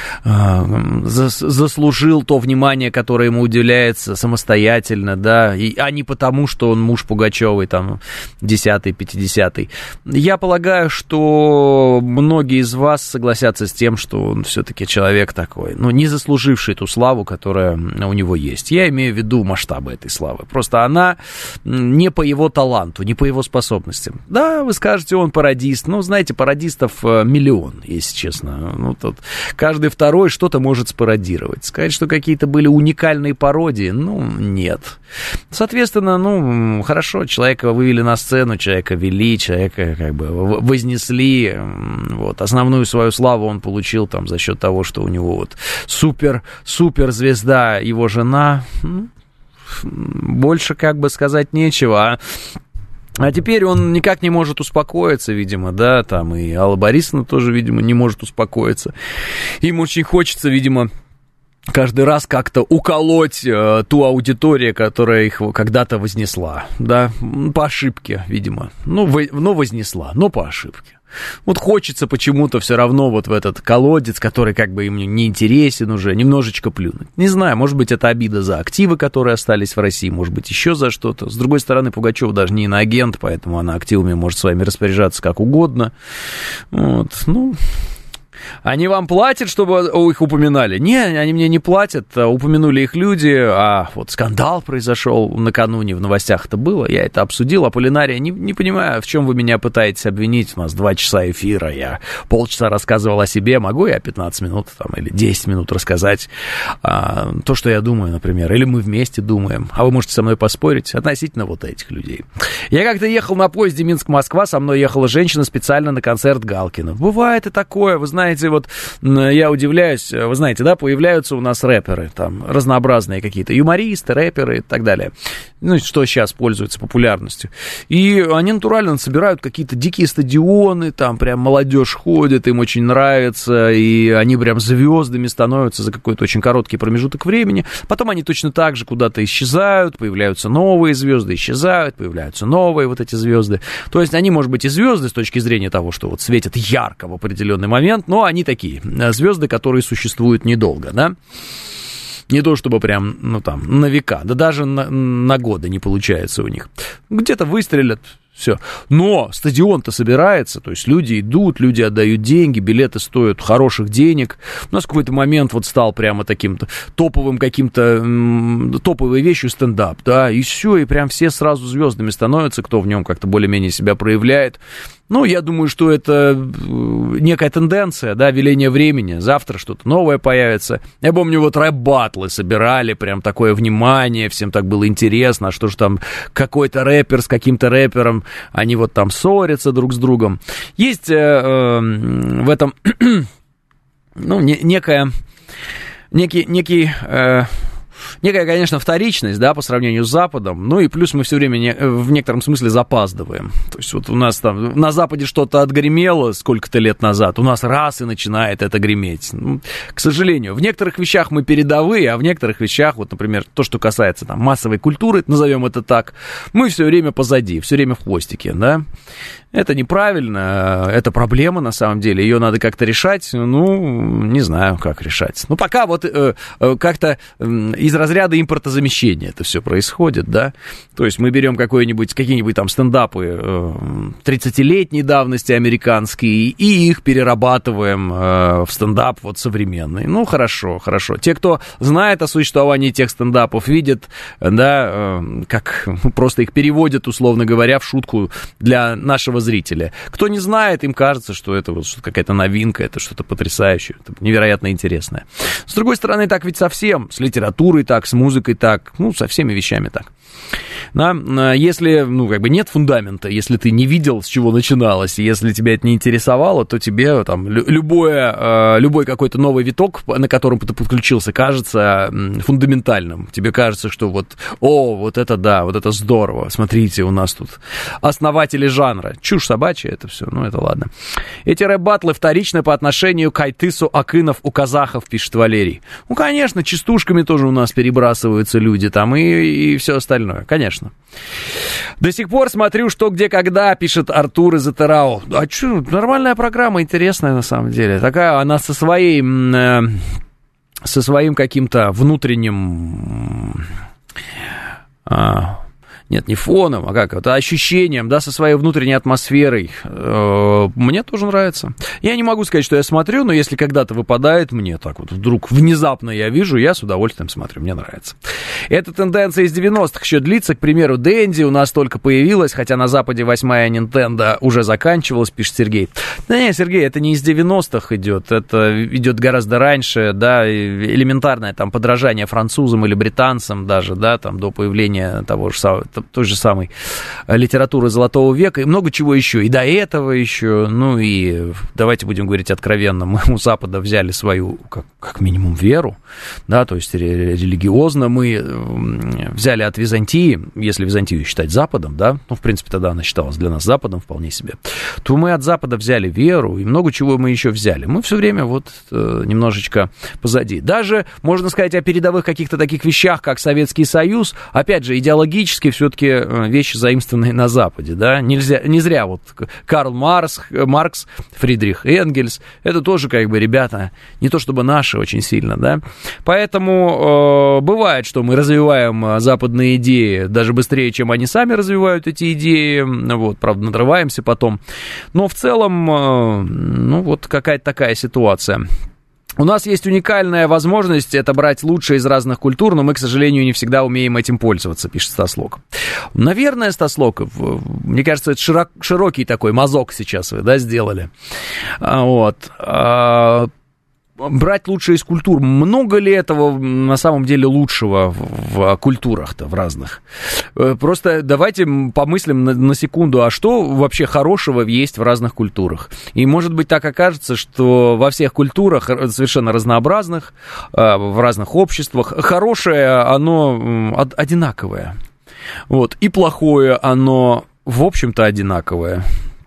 B: заслужил то внимание, которое ему уделяется самостоятельно, да, а не потому, что он муж Пугачевой, там, 10-й, 50-й. Я полагаю, что многие из вас согласятся с тем, что он все-таки человек такой, не заслуживший ту славу, которая у него есть. Я имею в виду масштабы этой славы. Просто она не по его таланту, не по его способностям. Да, вы скажете, он пародист. Знаете, пародистов миллион, если честно. Тут каждый второй что-то может спародировать. Сказать, что какие-то были уникальные пародии, нет. Соответственно, хорошо, человека вывели на сцену, человека вели, человека как бы вознесли. Вот. Основную свою славу он получил там за счет того, что у него вот суперзвезда его жена. Больше как бы сказать нечего. А теперь он никак не может успокоиться, видимо, да, там и Алла Борисовна тоже, видимо, не может успокоиться. Им очень хочется, видимо, каждый раз как-то уколоть ту аудиторию, которая их когда-то вознесла, да, по ошибке, видимо. Вознесла, но по ошибке. Вот хочется почему-то все равно вот в этот колодец, который как бы им не интересен уже, немножечко плюнуть. Не знаю, может быть, это обида за активы, которые остались в России, может быть, еще за что-то. С другой стороны, Пугачева даже не иноагент, поэтому она активами может своими распоряжаться как угодно. Вот, Они вам платят, чтобы их упоминали? Не, они мне не платят, упомянули их люди, а вот скандал произошел накануне, в новостях это было, я это обсудил, Аполлинария, не понимаю, в чем вы меня пытаетесь обвинить, у нас 2 часа эфира, я полчаса рассказывал о себе, могу я 15 минут там, или 10 минут рассказать то, что я думаю, например, или мы вместе думаем, а вы можете со мной поспорить относительно вот этих людей. Я как-то ехал на поезде Минск-Москва, со мной ехала женщина специально на концерт Галкина. Бывает и такое, вы знаете, вот я удивляюсь, вы знаете, да, появляются у нас рэперы, там, разнообразные какие-то юмористы, рэперы и так далее, что сейчас пользуется популярностью, и они натурально собирают какие-то дикие стадионы, там прям молодежь ходит, им очень нравится, и они прям звездами становятся за какой-то очень короткий промежуток времени, потом они точно так же куда-то исчезают, появляются новые звезды, исчезают, появляются новые вот эти звезды, то есть они, может быть, и звезды с точки зрения того, что вот светят ярко в определенный момент, но они такие звезды, которые существуют недолго, да? Не то чтобы прям, на века, да даже на годы не получается у них. Где-то выстрелят, все. Но стадион-то собирается, то есть люди идут, люди отдают деньги, билеты стоят хороших денег. У нас в какой-то момент вот стал прямо таким-то топовой вещью стендап, да, и все, и прям все сразу звездами становятся, кто в нем как-то более-менее себя проявляет. Я думаю, что это некая тенденция, да, веление времени. Завтра что-то новое появится. Я помню, вот рэп-баттлы собирали, прям такое внимание, всем так было интересно, а что же там какой-то рэпер с каким-то рэпером, они вот там ссорятся друг с другом. Есть в этом, некая, конечно, вторичность, да, по сравнению с Западом, ну и плюс мы все время в некотором смысле запаздываем. То есть вот у нас там на Западе что-то отгремело сколько-то лет назад, у нас раз и начинает это греметь. Ну, к сожалению, в некоторых вещах мы передовые, а в некоторых вещах, вот, например, то, что касается там массовой культуры, назовем это так, мы все время позади, все время в хвостике, да. Это неправильно, это проблема на самом деле, ее надо как-то решать, ну, не знаю, как решать. Ну, пока вот как-то из разряда импортозамещения это все происходит, да, то есть мы берем какие-нибудь там стендапы 30-летней давности американские и их перерабатываем в стендап вот современный. Ну, хорошо. Те, кто знает о существовании тех стендапов, видят, да, как просто их переводят, условно говоря, в шутку для нашего зрителя. Кто не знает, им кажется, что это вот какая-то новинка, это что-то потрясающее, это невероятно интересное. С другой стороны, так ведь совсем, с литературой так, с музыкой так, ну, со всеми вещами так. Да? Если, ну, как бы нет фундамента, если ты не видел, с чего начиналось, если тебя это не интересовало, то тебе там любой какой-то новый виток, на котором ты подключился, кажется фундаментальным. Тебе кажется, что вот это да, вот это здорово, смотрите, у нас тут основатели жанра. Чушь собачья это все, ну это ладно. Эти рэп-баттлы вторичны по отношению к Айтысу Акынов у казахов, пишет Валерий. Ну, конечно, частушками тоже у нас перебрасываются люди там и все остальное, конечно. До сих пор смотрю «Что, где, когда», пишет Артур из Атырау. А что, нормальная программа, интересная на самом деле. Такая она со своим каким-то внутренним... Нет, не фоном, а как это, ощущением, да, со своей внутренней атмосферой. Мне тоже нравится. Я не могу сказать, что я смотрю, но если когда-то выпадает, мне так вот вдруг внезапно я вижу, я с удовольствием смотрю, мне нравится. Эта тенденция из 90-х еще длится, к примеру, Дэнди у нас только появилась, хотя на Западе 8-я Nintendo уже заканчивалась, пишет Сергей. Да нет, Сергей, это не из 90-х идет, это идет гораздо раньше, да, элементарное там подражание французам или британцам даже, да, там до появления той же самой литературы Золотого века и много чего еще. И до этого еще, ну и давайте будем говорить откровенно, мы у Запада взяли свою, как минимум, веру, да, то есть религиозно мы взяли от Византии, если Византию считать Западом, да, ну, в принципе, тогда она считалась для нас Западом вполне себе, то мы от Запада взяли веру и много чего мы еще взяли. Мы все время вот немножечко позади. Даже, можно сказать, о передовых каких-то таких вещах, как Советский Союз, опять же, идеологически все-таки вещи, заимствованные на Западе, да, не зря вот Карл Маркс, Фридрих Энгельс, это тоже как бы ребята, не то чтобы наши очень сильно, да, поэтому бывает, что мы развиваем западные идеи даже быстрее, чем они сами развивают эти идеи, вот, правда, надрываемся потом, но в целом, ну, вот какая-то такая ситуация. У нас есть уникальная возможность это брать лучшее из разных культур, но мы, к сожалению, не всегда умеем этим пользоваться, пишет Стаслок. Наверное, Стаслок, мне кажется, это широкий такой мазок сейчас вы, да, сделали. Вот. Брать лучшее из культур. Много ли этого на самом деле лучшего в культурах-то, в разных? Просто давайте помыслим на секунду, а что вообще хорошего есть в разных культурах? И может быть так окажется, что во всех культурах, совершенно разнообразных, в разных обществах, хорошее, оно одинаковое. Вот. И плохое, оно, в общем-то, одинаковое.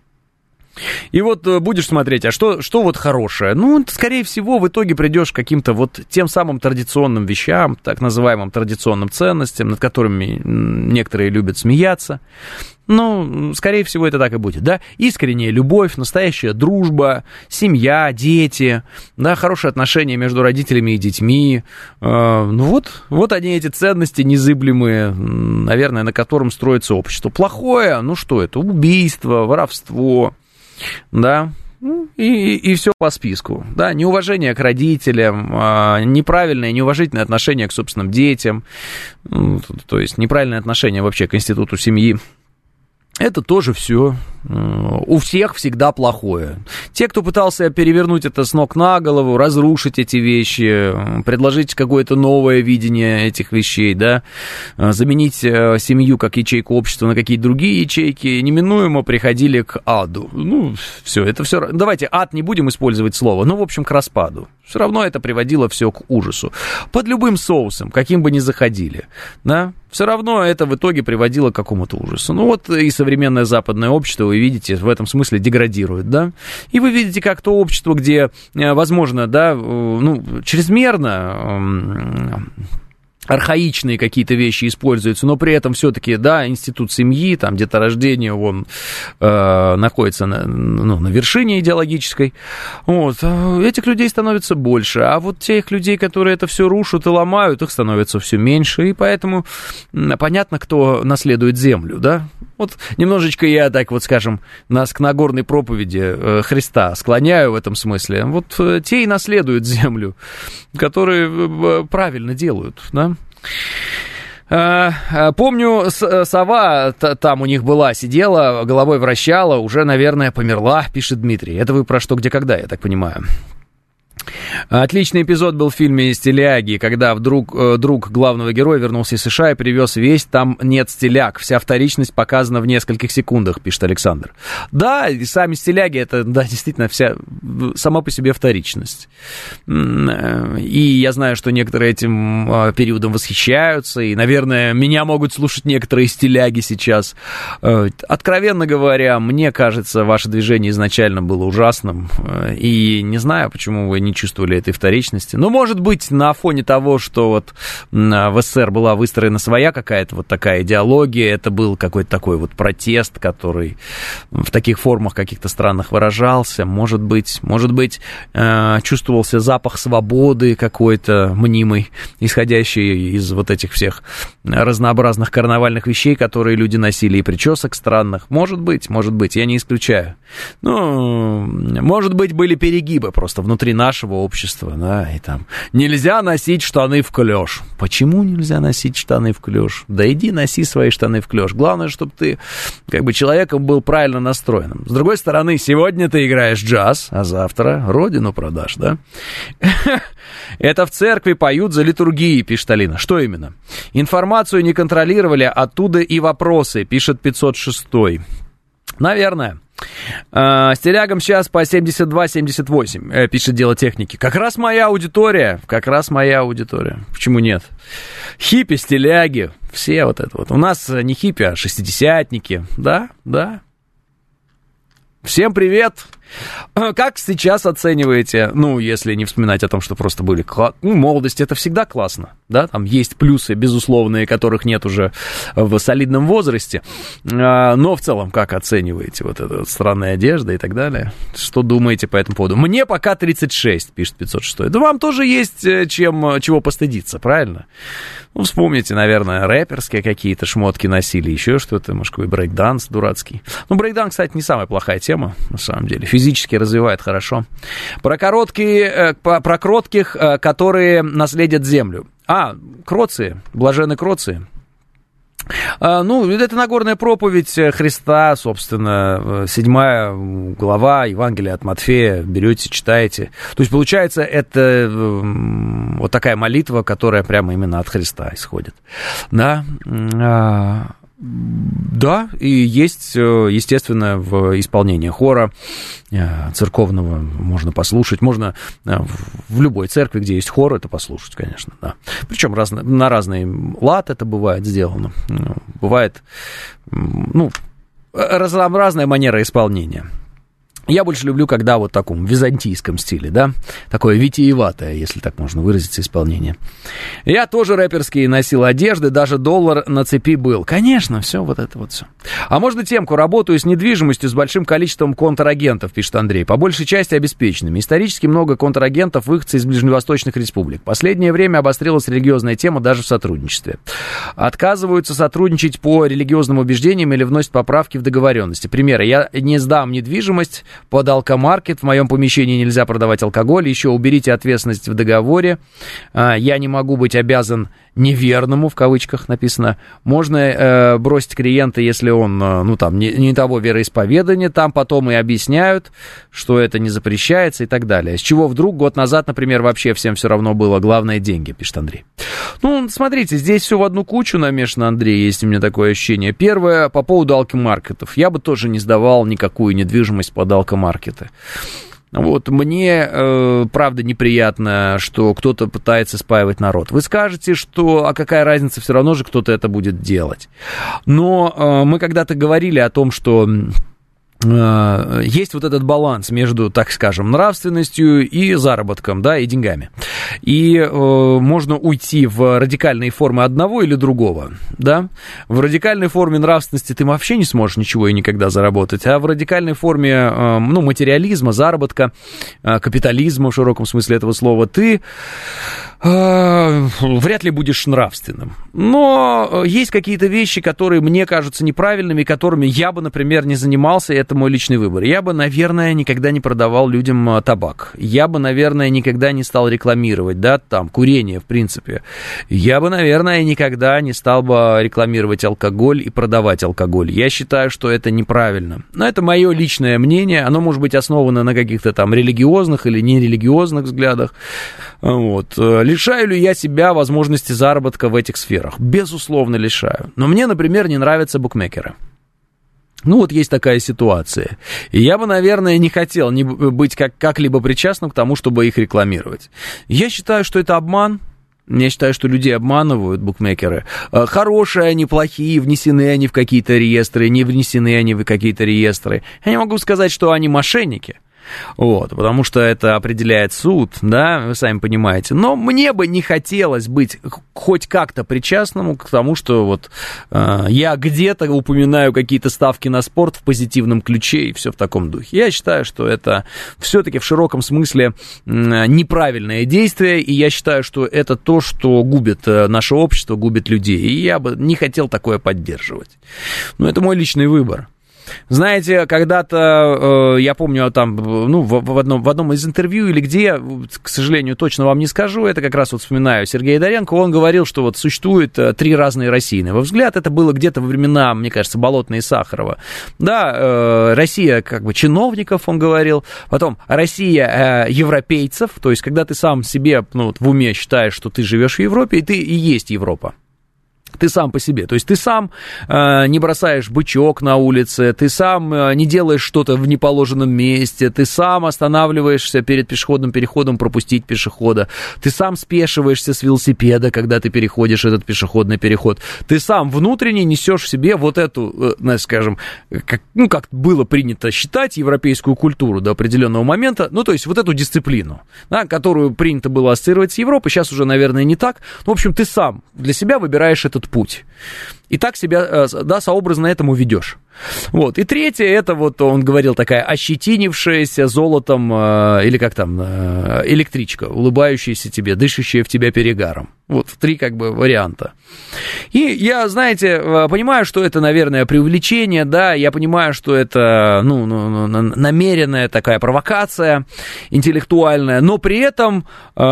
B: И вот будешь смотреть, а что вот хорошее? Ну, скорее всего, в итоге придешь к каким-то вот тем самым традиционным вещам, так называемым традиционным ценностям, над которыми некоторые любят смеяться. Ну, скорее всего, это так и будет, да? Искренняя любовь, настоящая дружба, семья, дети, да, хорошие отношения между родителями и детьми. Ну вот они, эти ценности незыблемые, наверное, на котором строится общество. Плохое, ну что это? Убийство, воровство, да, и все по списку, да, неуважение к родителям, неправильное, неуважительное отношение к собственным детям, то есть неправильное отношение вообще к институту семьи. Это тоже все у всех всегда плохое. Те, кто пытался перевернуть это с ног на голову, разрушить эти вещи, предложить какое-то новое видение этих вещей, да, заменить семью как ячейку общества на какие-то другие ячейки, неминуемо приходили к аду. Ну, все, это все. Давайте ад не будем использовать слово, ну, в общем, к распаду. Все равно это приводило все к ужасу. Под любым соусом, каким бы ни заходили, да, все равно это в итоге приводило к какому-то ужасу. Ну вот и современное западное общество, вы видите, в этом смысле деградирует, да. И вы видите, как то общество, где, возможно, да, ну, чрезмерно архаичные какие-то вещи используются, но при этом все-таки, да, институт семьи, там, деторождения, он находится на вершине идеологической. Вот. Этих людей становится больше, а вот тех людей, которые это все рушат и ломают, их становится все меньше, и поэтому понятно, кто наследует землю, да. Вот немножечко я, так вот скажем, нас к Нагорной проповеди Христа склоняю в этом смысле. Вот те и наследуют землю, которые правильно делают, да. Помню, сова там у них была, сидела, головой вращала, уже, наверное, померла, пишет Дмитрий. Это вы про что, где, когда, я так понимаю. Отличный эпизод был в фильме «Стиляги», когда друг главного героя вернулся из США и привез весть, там нет стиляг, вся вторичность показана в нескольких секундах, пишет Александр. Да, и сами стиляги, это, да, действительно, вся сама по себе вторичность. И я знаю, что некоторые этим периодом восхищаются, и, наверное, меня могут слушать некоторые стиляги сейчас. Откровенно говоря, мне кажется, ваше движение изначально было ужасным, и не знаю, почему вы не чувствовали этой вторичности. Но, может быть, на фоне того, что вот в СССР была выстроена своя какая-то вот такая идеология, это был какой-то такой вот протест, который в таких формах каких-то странных выражался. Может быть, чувствовался запах свободы какой-то мнимый, исходящий из вот этих всех разнообразных карнавальных вещей, которые люди носили, и причесок странных. Может быть, я не исключаю. Ну, может быть, были перегибы просто внутри нашего общества, да, и там нельзя носить штаны в клеш. Почему нельзя носить штаны в клеш? Да иди носи свои штаны в клеш. Главное, чтобы ты как бы человеком был правильно настроенным. С другой стороны, сегодня ты играешь джаз, а завтра родину продашь, да? Это в церкви поют за литургией, пишет Алина. Что именно? Информацию не контролировали, оттуда и вопросы, пишет 506. Наверное. Стилягам сейчас по 72-78, пишет Дело техники. Как раз моя аудитория. Почему нет? Хиппи, стиляги, все вот это вот. У нас не хиппи, а шестидесятники. Да. Всем привет. Как сейчас оцениваете, ну, если не вспоминать о том, что просто были... Ну, молодость — это всегда классно, да, там есть плюсы, безусловные, которых нет уже в солидном возрасте, но в целом, как оцениваете вот эту вот странная одежда и так далее? Что думаете по этому поводу? Мне пока 36, пишет 506. Да вам тоже есть чего постыдиться, правильно? Ну, вспомните, наверное, рэперские какие-то шмотки носили, еще что-то, может, какой брейкданс дурацкий. Ну, брейкданс, кстати, не самая плохая тема, на самом деле. Физически развивает хорошо. Про кротких, которые наследят землю. Кроции, блаженны кроции. Ну, это Нагорная проповедь Христа, собственно, 7 глава Евангелия от Матфея. Берете, читаете. То есть, получается, это вот такая молитва, которая прямо именно от Христа исходит. Да. Да, и есть, естественно, в исполнении хора церковного можно послушать, можно в любой церкви, где есть хор, это послушать, конечно, да. Причем на разный лад это бывает сделано, бывает, ну, разнообразная манера исполнения. Я больше люблю, когда вот в таком византийском стиле, да, такое витиеватое, если так можно выразиться, исполнение. Я тоже рэперские носил одежды, даже доллар на цепи был. Конечно, все вот это вот все. А можно темку? Работаю с недвижимостью с большим количеством контрагентов, пишет Андрей, по большей части обеспеченными. Исторически много контрагентов, выходцы из ближневосточных республик. Последнее время обострилась религиозная тема даже в сотрудничестве. Отказываются сотрудничать по религиозным убеждениям или вносят поправки в договоренности. Примеры. Я не сдам недвижимость под алкомаркет, в моем помещении нельзя продавать алкоголь, еще уберите ответственность в договоре, я не могу быть обязан неверному, в кавычках написано, можно бросить клиента, если он, ну, там, не того вероисповедания, там потом и объясняют, что это не запрещается и так далее. С чего вдруг год назад, например, вообще всем все равно было, главное деньги, пишет Андрей. Ну, смотрите, здесь все в одну кучу намешано, Андрей, есть у меня такое ощущение. Первое, по поводу алкомаркетов. Я бы тоже не сдавал никакую недвижимость под алкомаркеты. Вот, мне, правда, неприятно, что кто-то пытается спаивать народ. Вы скажете, что, а какая разница, все равно же кто-то это будет делать. Но мы когда-то говорили о том, что есть вот этот баланс между, так скажем, нравственностью и заработком, да, и деньгами. И можно уйти в радикальные формы одного или другого, да. В радикальной форме нравственности ты вообще не сможешь ничего и никогда заработать, а в радикальной форме, ну, материализма, заработка, капитализма в широком смысле этого слова, ты вряд ли будешь нравственным. Но есть какие-то вещи, которые мне кажутся неправильными, которыми я бы, например, не занимался, и это мой личный выбор. Я бы, наверное, никогда не продавал людям табак. Я бы, наверное, никогда не стал рекламировать, да, там, курение, в принципе. Я бы, наверное, никогда не стал бы рекламировать алкоголь и продавать алкоголь. Я считаю, что это неправильно. Но это мое личное мнение, оно может быть основано на каких-то там религиозных или нерелигиозных взглядах. Вот. Лишаю ли я себя возможности заработка в этих сферах? Безусловно, лишаю. Но мне, например, не нравятся букмекеры. Ну, вот есть такая ситуация. И я бы, наверное, не хотел быть как-либо причастным к тому, чтобы их рекламировать. Я считаю, что это обман. Я считаю, что людей обманывают букмекеры. Хорошие они, плохие, внесены они в какие-то реестры, не внесены они в какие-то реестры. Я не могу сказать, что они мошенники. Вот, потому что это определяет суд, да, вы сами понимаете. Но мне бы не хотелось быть хоть как-то причастным к тому, что вот я где-то упоминаю какие-то ставки на спорт в позитивном ключе и все в таком духе. Я считаю, что это все-таки в широком смысле неправильное действие, и я считаю, что это то, что губит наше общество, губит людей, и я бы не хотел такое поддерживать. Но это мой личный выбор. Знаете, когда-то, я помню, там, ну, в одном из интервью или где, к сожалению, точно вам не скажу, это как раз вот вспоминаю Сергея Доренко, он говорил, что вот существует 3 разные России. На его взгляд, это было где-то во времена, мне кажется, Болотной и Сахарова. Да, Россия как бы чиновников, он говорил, потом Россия европейцев, то есть когда ты сам себе, ну, вот в уме считаешь, что ты живешь в Европе, и ты и есть Европа. Ты сам по себе, то есть ты сам не бросаешь бычок на улице, ты сам не делаешь что-то в неположенном месте, ты сам останавливаешься перед пешеходным переходом пропустить пешехода, ты сам спешиваешься с велосипеда, когда ты переходишь этот пешеходный переход, ты сам внутренне несешь в себе вот эту, скажем, как было принято считать, европейскую культуру до определенного момента, ну, то есть вот эту дисциплину, да, которую принято было ассоциировать с Европой, сейчас уже, наверное, не так, в общем, ты сам для себя выбираешь этот путь. И так себя, да, сообразно этому ведешь. Вот. И третье, это вот, он говорил, такая ощетинившаяся золотом, или как там, электричка, улыбающаяся тебе, дышащая в тебя перегаром. Вот 3 как бы варианта. И я, знаете, понимаю, что это, наверное, преувеличение, да, я понимаю, что это, ну, намеренная такая провокация интеллектуальная, но при этом,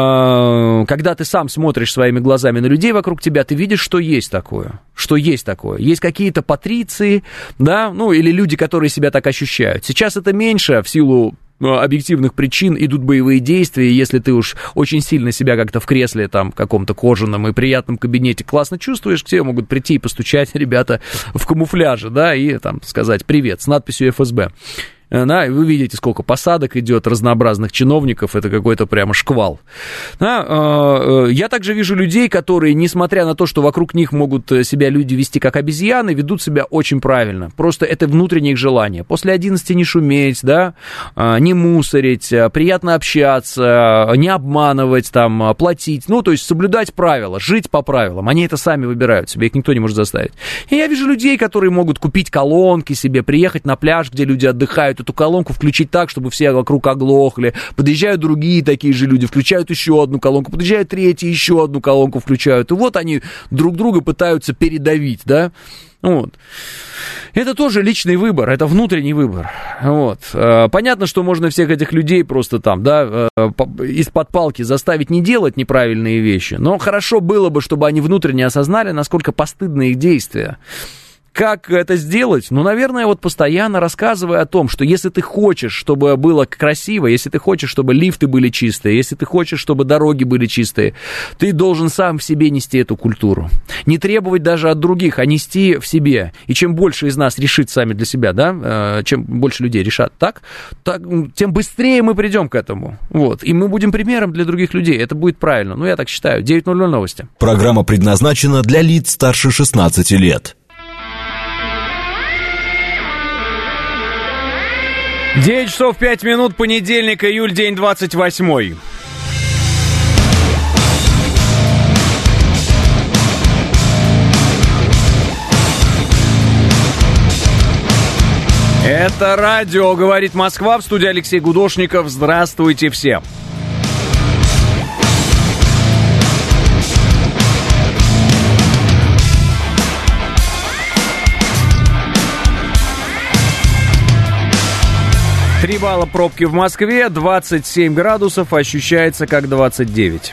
B: когда ты сам смотришь своими глазами на людей вокруг тебя, ты видишь, что есть такое. Что есть такое. Есть какие-то патриции, да, ну, или люди, которые себя так ощущают. Сейчас это меньше в силу объективных причин, идут боевые действия, и если ты уж очень сильно себя как-то в кресле там каком-то кожаном и приятном кабинете классно чувствуешь, к тебе могут прийти и постучать ребята в камуфляже, да, и там сказать «привет» с надписью «ФСБ». Да, и вы видите, сколько посадок идет разнообразных чиновников, это какой-то прямо шквал. Да, я также вижу людей, которые, несмотря на то, что вокруг них могут себя люди вести как обезьяны, ведут себя очень правильно. Просто это внутреннее их желание. После 11 не шуметь, да, не мусорить, приятно общаться, не обманывать, там, платить. Ну, то есть соблюдать правила, жить по правилам. Они это сами выбирают себе, их никто не может заставить. И я вижу людей, которые могут купить колонки себе, приехать на пляж, где люди отдыхают, эту колонку включить так, чтобы все вокруг оглохли. Подъезжают другие такие же люди, включают еще одну колонку, подъезжают третьи, еще одну колонку включают. И вот они друг друга пытаются передавить, да. Вот. Это тоже личный выбор, это внутренний выбор. Вот. Понятно, что можно всех этих людей просто там, да, из-под палки заставить не делать неправильные вещи, но хорошо было бы, чтобы они внутренне осознали, насколько постыдны их действия. Как это сделать? Ну, наверное, вот постоянно рассказывая о том, что если ты хочешь, чтобы было красиво, если ты хочешь, чтобы лифты были чистые, если ты хочешь, чтобы дороги были чистые, ты должен сам в себе нести эту культуру. Не требовать даже от других, а нести в себе. И чем больше из нас решит сами для себя, да, чем больше людей решат так, тем быстрее мы придем к этому. Вот. И мы будем примером для других людей. Это будет правильно. Ну, я так считаю. 9:00 новости.
A: Программа предназначена для лиц старше 16 лет.
B: 9 часов 5 минут, понедельник, июль, день 28. Это радио «Говорит Москва», в студии Алексей Гудошников. Здравствуйте всем. Три балла пробки в Москве, 27 градусов, ощущается как 29.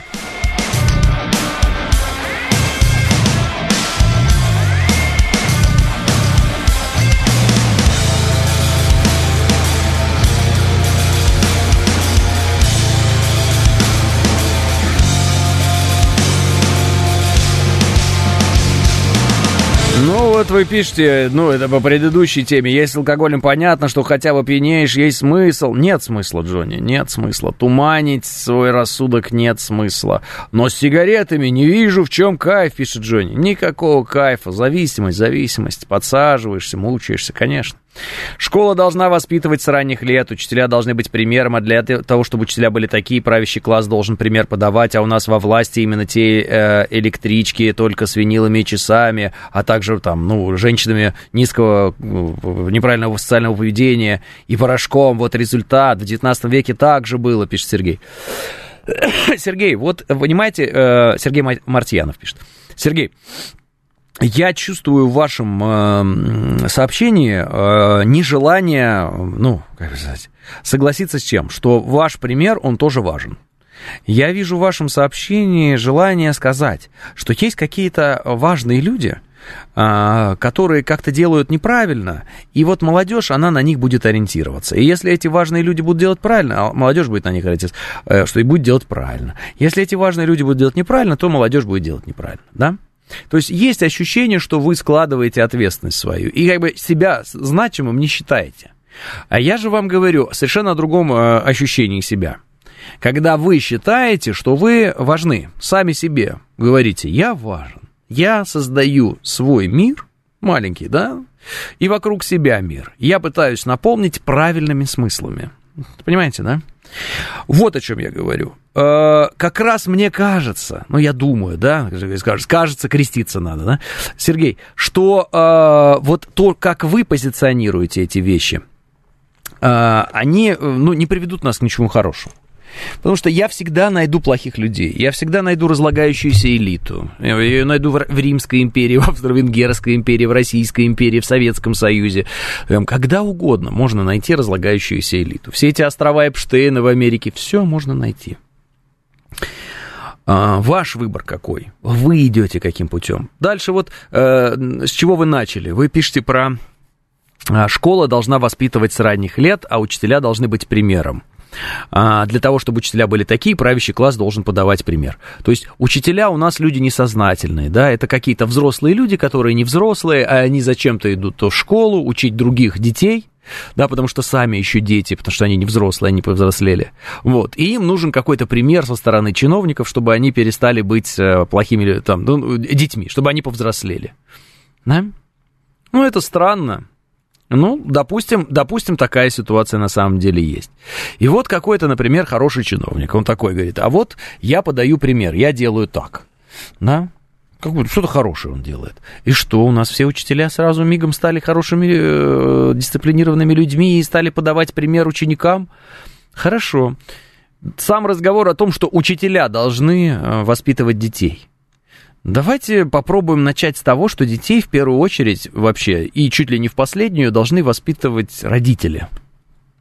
B: Ну, вот вы пишете, ну, это по предыдущей теме. Если с алкоголем понятно, что хотя бы пьянеешь, есть смысл. Нет смысла, Джонни, нет смысла. Туманить свой рассудок нет смысла. Но с сигаретами не вижу, в чем кайф, пишет Джонни. Никакого кайфа. Зависимость. Подсаживаешься, мучаешься, конечно. Школа должна воспитывать с ранних лет, учителя должны быть примером, а для того, чтобы учителя были такие, правящий класс должен пример подавать, а у нас во власти именно те электрички только с винилами и часами, а также там, ну, женщинами низкого, неправильного социального поведения и порошком. Вот результат. В 19 веке так же было, пишет Сергей. Сергей, вот, понимаете, Сергей Мартьянов пишет. Сергей, я чувствую в вашем сообщении нежелание, ну, как сказать, согласиться с чем? Что ваш пример, он тоже важен. Я вижу в вашем сообщении желание сказать, что есть какие-то важные люди, которые как-то делают неправильно, и вот молодежь, она на них будет ориентироваться. И если эти важные люди будут делать правильно, а молодежь будет на них ориентироваться, что и будет делать правильно. Если эти важные люди будут делать неправильно, то молодежь будет делать неправильно, да? То есть есть ощущение, что вы складываете ответственность свою и как бы себя значимым не считаете. А я же вам говорю совершенно о другом ощущении себя. Когда вы считаете, что вы важны, сами себе говорите: я важен, я создаю свой мир, маленький, да, и вокруг себя мир. Я пытаюсь наполнить правильными смыслами. Понимаете, да? Вот о чем я говорю. Как раз мне кажется, ну, я думаю, да, кажется, креститься надо, да, Сергей, что вот то, как вы позиционируете эти вещи, они, ну, не приведут нас к ничему хорошему. Потому что я всегда найду плохих людей, я всегда найду разлагающуюся элиту. Я ее найду в Римской империи, в Австро-Венгерской империи, в Российской империи, в Советском Союзе. Когда угодно можно найти разлагающуюся элиту. Все эти острова Эпштейна в Америке, все можно найти. Ваш выбор какой? Вы идете каким путем? Дальше вот с чего вы начали? Вы пишете про школа должна воспитывать с ранних лет, а учителя должны быть примером. Для того, чтобы учителя были такие, правящий класс должен подавать пример. То есть учителя у нас люди несознательные, да, это какие-то взрослые люди, которые не взрослые, а они зачем-то идут в школу учить других детей, да, потому что сами еще дети, потому что они не взрослые, они повзрослели. Вот, и им нужен какой-то пример со стороны чиновников, чтобы они перестали быть плохими там, ну, детьми, чтобы они повзрослели. Да? Ну, это странно. Ну, допустим, такая ситуация на самом деле есть. И вот какой-то, например, хороший чиновник, он такой говорит: а вот я подаю пример, я делаю так, да, что-то хорошее он делает. И что, у нас все учителя сразу мигом стали хорошими, дисциплинированными людьми и стали подавать пример ученикам? Хорошо. Сам разговор о том, что учителя должны воспитывать детей. Давайте попробуем начать с того, что детей в первую очередь вообще, и чуть ли не в последнюю, должны воспитывать родители.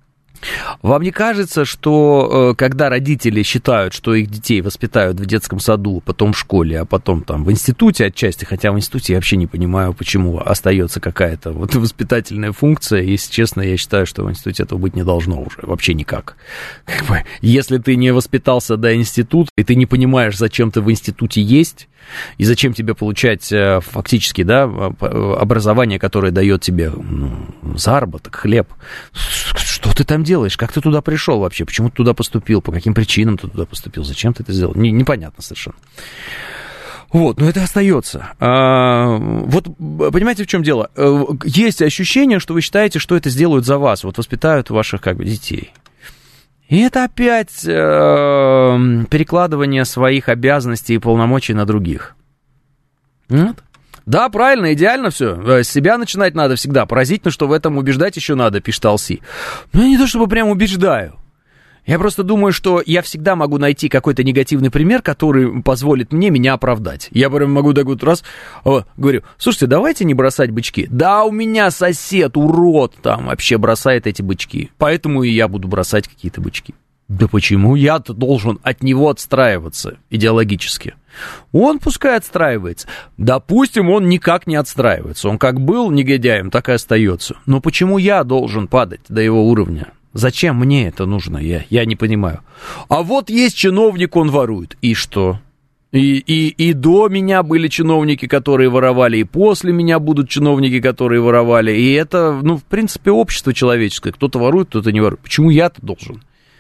B: Вам не кажется, что когда родители считают, что их детей воспитают в детском саду, потом в школе, а потом там в институте отчасти, хотя в институте я вообще не понимаю, почему остается какая-то вот воспитательная функция, если честно, я считаю, что в институте этого быть не должно уже, вообще никак. Как бы, если ты не воспитался до института, и ты не понимаешь, зачем ты в институте есть, и зачем тебе получать фактически, да, образование, которое дает тебе заработок, хлеб, что ты там делаешь, как ты туда пришел вообще, почему ты туда поступил, по каким причинам ты туда поступил, зачем ты это сделал, непонятно совершенно. Вот, но это остается. Вот, понимаете, в чем дело? Есть ощущение, что вы считаете, что это сделают за вас, вот воспитают ваших как бы детей. И это опять перекладывание своих обязанностей и полномочий на других. Вот. Да, правильно, идеально все. С себя начинать надо всегда. Поразительно, что в этом убеждать еще надо, пишет Алси. Но я не то чтобы прям убеждаю. Я просто думаю, что я всегда могу найти какой-то негативный пример, который позволит мне меня оправдать. Я прям могу так вот раз говорю, слушайте, давайте не бросать бычки. Да, у меня сосед, урод, там вообще бросает эти бычки. Поэтому и я буду бросать какие-то бычки. Да почему я-то должен от него отстраиваться идеологически? Он пускай отстраивается. Допустим, он никак не отстраивается. Он как был негодяем, так и остается. Но почему я должен падать до его уровня? Зачем мне это нужно? Я не понимаю. А вот есть чиновник, он ворует. И что? И до меня были чиновники, которые воровали, и после меня будут чиновники, которые воровали. И это, в принципе, общество человеческое. Кто-то ворует, кто-то не ворует. Почему я-то должен?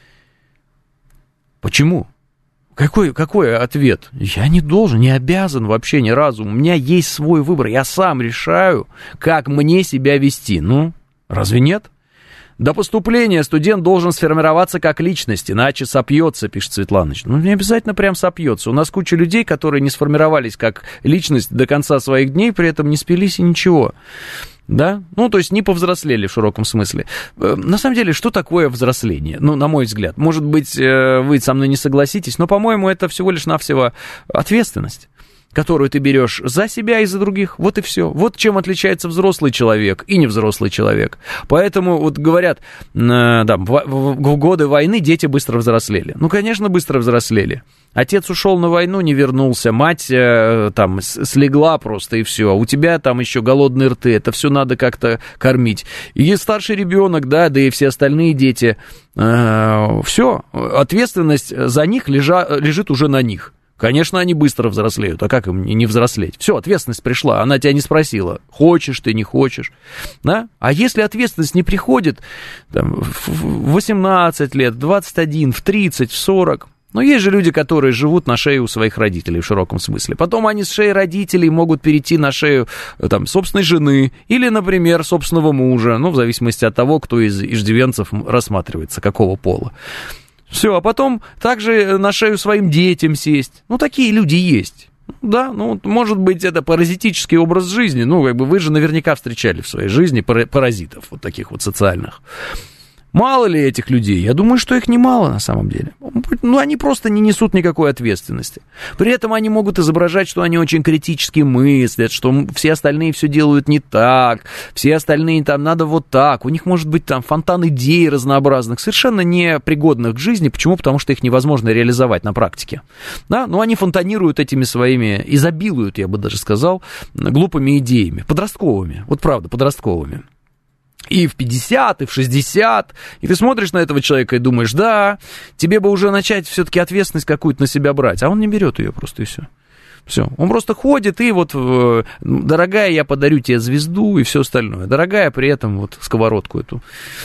B: Почему? Какой ответ? Я не должен, не обязан вообще ни разу. У меня есть свой выбор. Я сам решаю, как мне себя вести. Разве нет? До поступления студент должен сформироваться как личность, иначе сопьется, пишет Светланыч. Не обязательно прям сопьется. У нас куча людей, которые не сформировались как личность до конца своих дней, при этом не спились и ничего. Да? То есть не повзрослели в широком смысле. На самом деле, что такое взросление? На мой взгляд. Может быть, вы со мной не согласитесь, но, по-моему, это всего лишь навсего ответственность, которую ты берешь за себя и за других. Вот и все. Вот чем отличается взрослый человек и невзрослый человек. Поэтому вот говорят, в годы войны дети быстро взрослели. Конечно, быстро взрослели. Отец ушел на войну, не вернулся, мать там слегла просто и все. У тебя там еще голодные рты, это все надо как-то кормить. И старший ребенок, да и все остальные дети, все, ответственность за них лежит уже на них. Конечно, они быстро взрослеют, а как им не взрослеть? Все, ответственность пришла, она тебя не спросила, хочешь ты, не хочешь, да? А если ответственность не приходит в 18 лет, в 21, в 30, в 40... есть же люди, которые живут на шее у своих родителей в широком смысле. Потом они с шеи родителей могут перейти на шею собственной жены или, например, собственного мужа, в зависимости от того, кто из иждивенцев рассматривается, какого пола. Все, а потом также на шею своим детям сесть. Такие люди есть. Да, может быть, это паразитический образ жизни. Вы же наверняка встречали в своей жизни паразитов, вот таких вот социальных. Мало ли этих людей? Я думаю, что их немало на самом деле. Они просто не несут никакой ответственности. При этом они могут изображать, что они очень критически мыслят, что все остальные все делают не так, все остальные надо вот так. У них может быть фонтан идей разнообразных, совершенно непригодных к жизни. Почему? Потому что их невозможно реализовать на практике. Да? Они фонтанируют этими своими, изобилуют, я бы даже сказал, глупыми идеями, подростковыми. Вот правда, подростковыми. И в 50, и в 60, и ты смотришь на этого человека и думаешь, да, тебе бы уже начать все-таки ответственность какую-то на себя брать, а он не берет ее просто, и все. Все, он просто ходит и дорогая, я подарю тебе звезду и все остальное. Дорогая, при этом сковородку эту,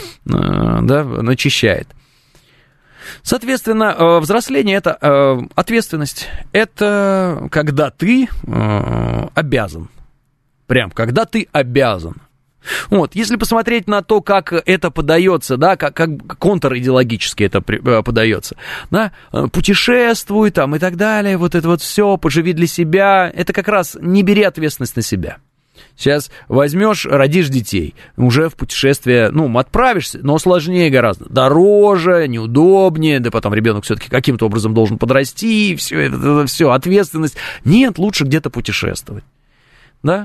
B: начищает. Соответственно, взросление – это ответственность. Это когда ты обязан. Прям, когда ты обязан. Если посмотреть на то, как это подается, да, как контр-идеологически это подается, да, путешествуй и так далее, это все, поживи для себя, это как раз не бери ответственность на себя. Сейчас возьмешь, родишь детей, уже в путешествие, отправишься, но сложнее гораздо, дороже, неудобнее, да потом ребенок все-таки каким-то образом должен подрасти, все, это все, ответственность. Нет, лучше где-то путешествовать, да.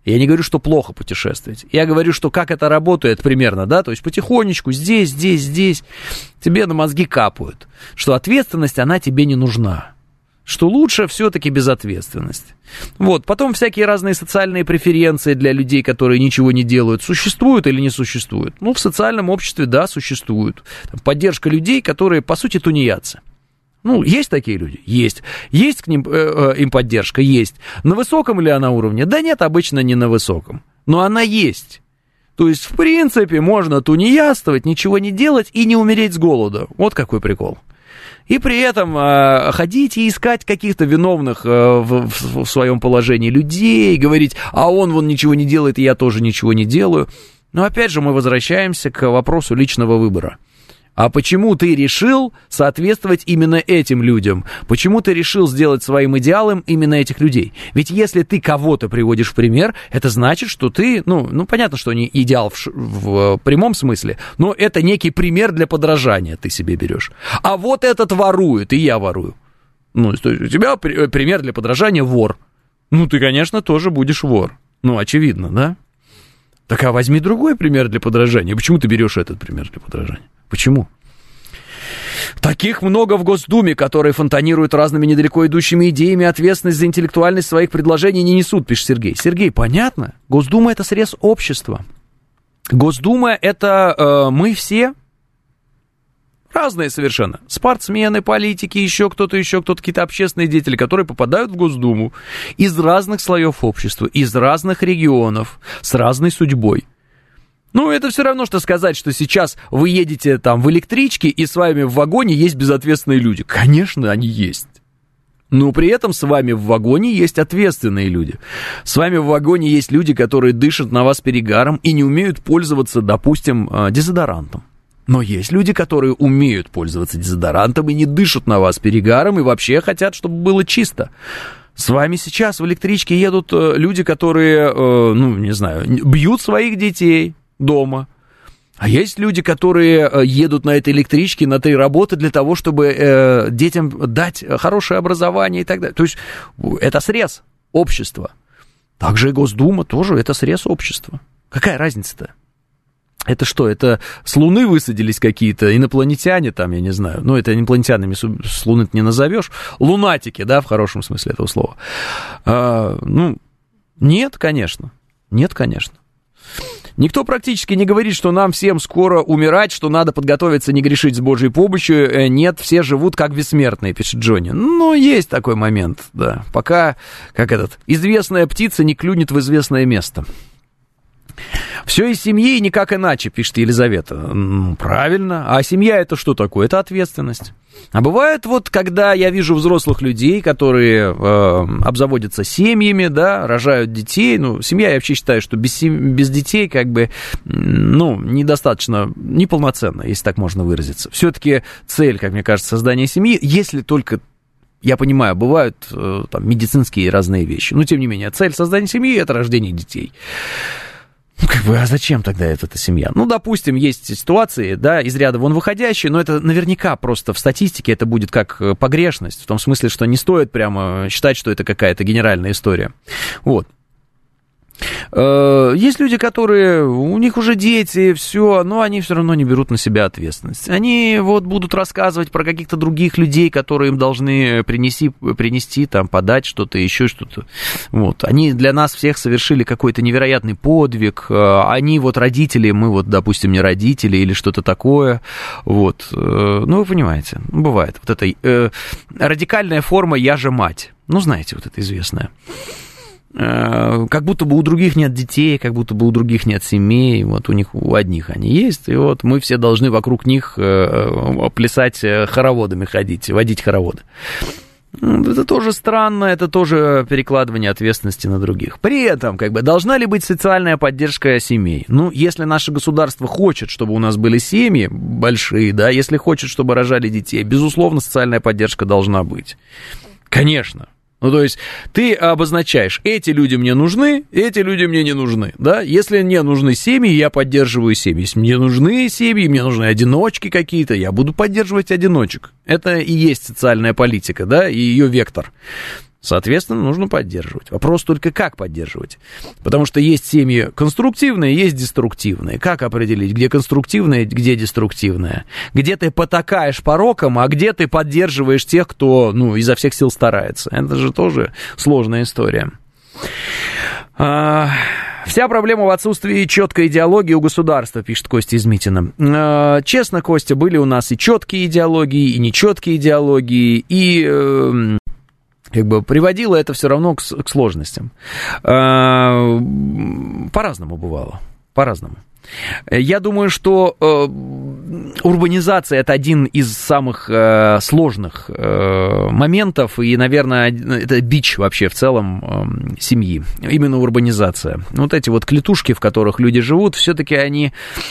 B: Я не говорю, что плохо путешествовать. Я говорю, что как это работает примерно, да, то есть потихонечку, здесь, тебе на мозги капают, что ответственность, она тебе не нужна, что лучше все-таки безответственность. Вот, потом всякие разные социальные преференции для людей, которые ничего не делают, существуют или не существуют? Ну, в социальном обществе, да, существуют. Поддержка людей, которые, по сути, тунеядцы. Ну, есть такие люди? Есть. Есть к ним им поддержка? Есть. На высоком ли она уровне? Да нет, обычно не на высоком. Но она есть. То есть, в принципе, можно тунеядствовать, ничего не делать и не умереть с голоду. Вот какой прикол. И при этом ходить и искать каких-то виновных в своем положении людей, говорить, а он вон ничего не делает, и я тоже ничего не делаю. Но опять же мы возвращаемся к вопросу личного выбора. А почему ты решил соответствовать именно этим людям? Почему ты решил сделать своим идеалом именно этих людей? Ведь если ты кого-то приводишь в пример, это значит, что ты, ну понятно, что не идеал в прямом смысле, но это некий пример для подражания ты себе берешь. А вот этот ворует, и я ворую. Ну, то есть у тебя пример для подражания вор. Ну, ты, конечно, тоже будешь вор. Ну, очевидно, да? Так а возьми другой пример для подражания. Почему ты берешь этот пример для подражания? Почему? Таких много в Госдуме, которые фонтанируют разными недалеко идущими идеями, ответственность за интеллектуальность своих предложений не несут, пишет Сергей. Сергей, понятно? Госдума — это срез общества. Госдума — это мы все разные совершенно. Спортсмены, политики, еще кто-то, какие-то общественные деятели, которые попадают в Госдуму из разных слоев общества, из разных регионов, с разной судьбой. Ну, это все равно, что сказать, что сейчас вы едете там в электричке, и с вами в вагоне есть безответственные люди. Конечно, они есть. Но при этом с вами в вагоне есть ответственные люди. С вами в вагоне есть люди, которые дышат на вас перегаром и не умеют пользоваться, допустим, дезодорантом. Но есть люди, которые умеют пользоваться дезодорантом и не дышат на вас перегаром, и вообще хотят, чтобы было чисто. С вами сейчас в электричке едут люди, которые, бьют своих детей дома. А есть люди, которые едут на этой электричке на 3 работы для того, чтобы детям дать хорошее образование и так далее. То есть это срез общества. Также и Госдума тоже это срез общества. Какая разница-то? Это что, это с Луны высадились какие-то инопланетяне там, я не знаю. Ну, это инопланетянами с Луны не назовешь. Лунатики, да, в хорошем смысле этого слова. Нет, конечно. Нет, конечно. Никто практически не говорит, что нам всем скоро умирать, что надо подготовиться не грешить с Божьей помощью. Нет, все живут как бессмертные, пишет Джонни. Но есть такой момент, да. Пока, известная птица не клюнет в известное место. Все из семьи и никак иначе, пишет Елизавета. Правильно. А семья — это что такое? Это ответственность. А бывает когда я вижу взрослых людей, которые обзаводятся семьями, да, рожают детей. Семья, я вообще считаю, что без детей недостаточно, неполноценно, если так можно выразиться. Все-таки цель, как мне кажется, создания семьи, если только... Я понимаю, бывают медицинские разные вещи. Но, тем не менее, цель создания семьи — это рождение детей. А зачем тогда эта семья? Допустим, есть ситуации, да, из ряда вон выходящие, но это наверняка просто в статистике это будет как погрешность, в том смысле, что не стоит прямо считать, что это какая-то генеральная история. Вот. Есть люди, которые, у них уже дети, все, но они все равно не берут на себя ответственность. Они будут рассказывать про каких-то других людей, которые им должны принести там, подать что-то, еще что-то. Они для нас всех совершили какой-то невероятный подвиг. Они родители, мы допустим, не родители или что-то такое. Вы понимаете, бывает. Эта радикальная форма «я же мать». Знаете, это известная. Как будто бы у других нет детей, как будто бы у других нет семей, у них у одних они есть, и мы все должны вокруг них плясать хороводами, ходить, водить хороводы. Это тоже странно, это тоже перекладывание ответственности на других. При этом, должна ли быть социальная поддержка семей? Если наше государство хочет, чтобы у нас были семьи большие, да, если хочет, чтобы рожали детей, безусловно, социальная поддержка должна быть. Конечно. То есть ты обозначаешь, эти люди мне нужны, эти люди мне не нужны, да, если мне нужны семьи, я поддерживаю семьи, если мне нужны семьи, мне нужны одиночки какие-то, я буду поддерживать одиночек, это и есть социальная политика, да, и ее вектор. Соответственно, нужно поддерживать. Вопрос только, как поддерживать. Потому что есть семьи конструктивные, есть деструктивные. Как определить, где конструктивное, где деструктивное? Где ты потакаешь порокам, а где ты поддерживаешь тех, кто, изо всех сил старается? Это же тоже сложная история. Вся проблема в отсутствии четкой идеологии у государства, пишет Костя из Митина. Честно, Костя, были у нас и четкие идеологии, и нечеткие идеологии, и приводило это все равно к сложностям. По-разному бывало, по-разному. Я думаю, что урбанизация – это один из самых сложных моментов, и, наверное, это бич вообще в целом семьи, именно урбанизация. Вот эти вот клетушки, в которых люди живут, все-таки они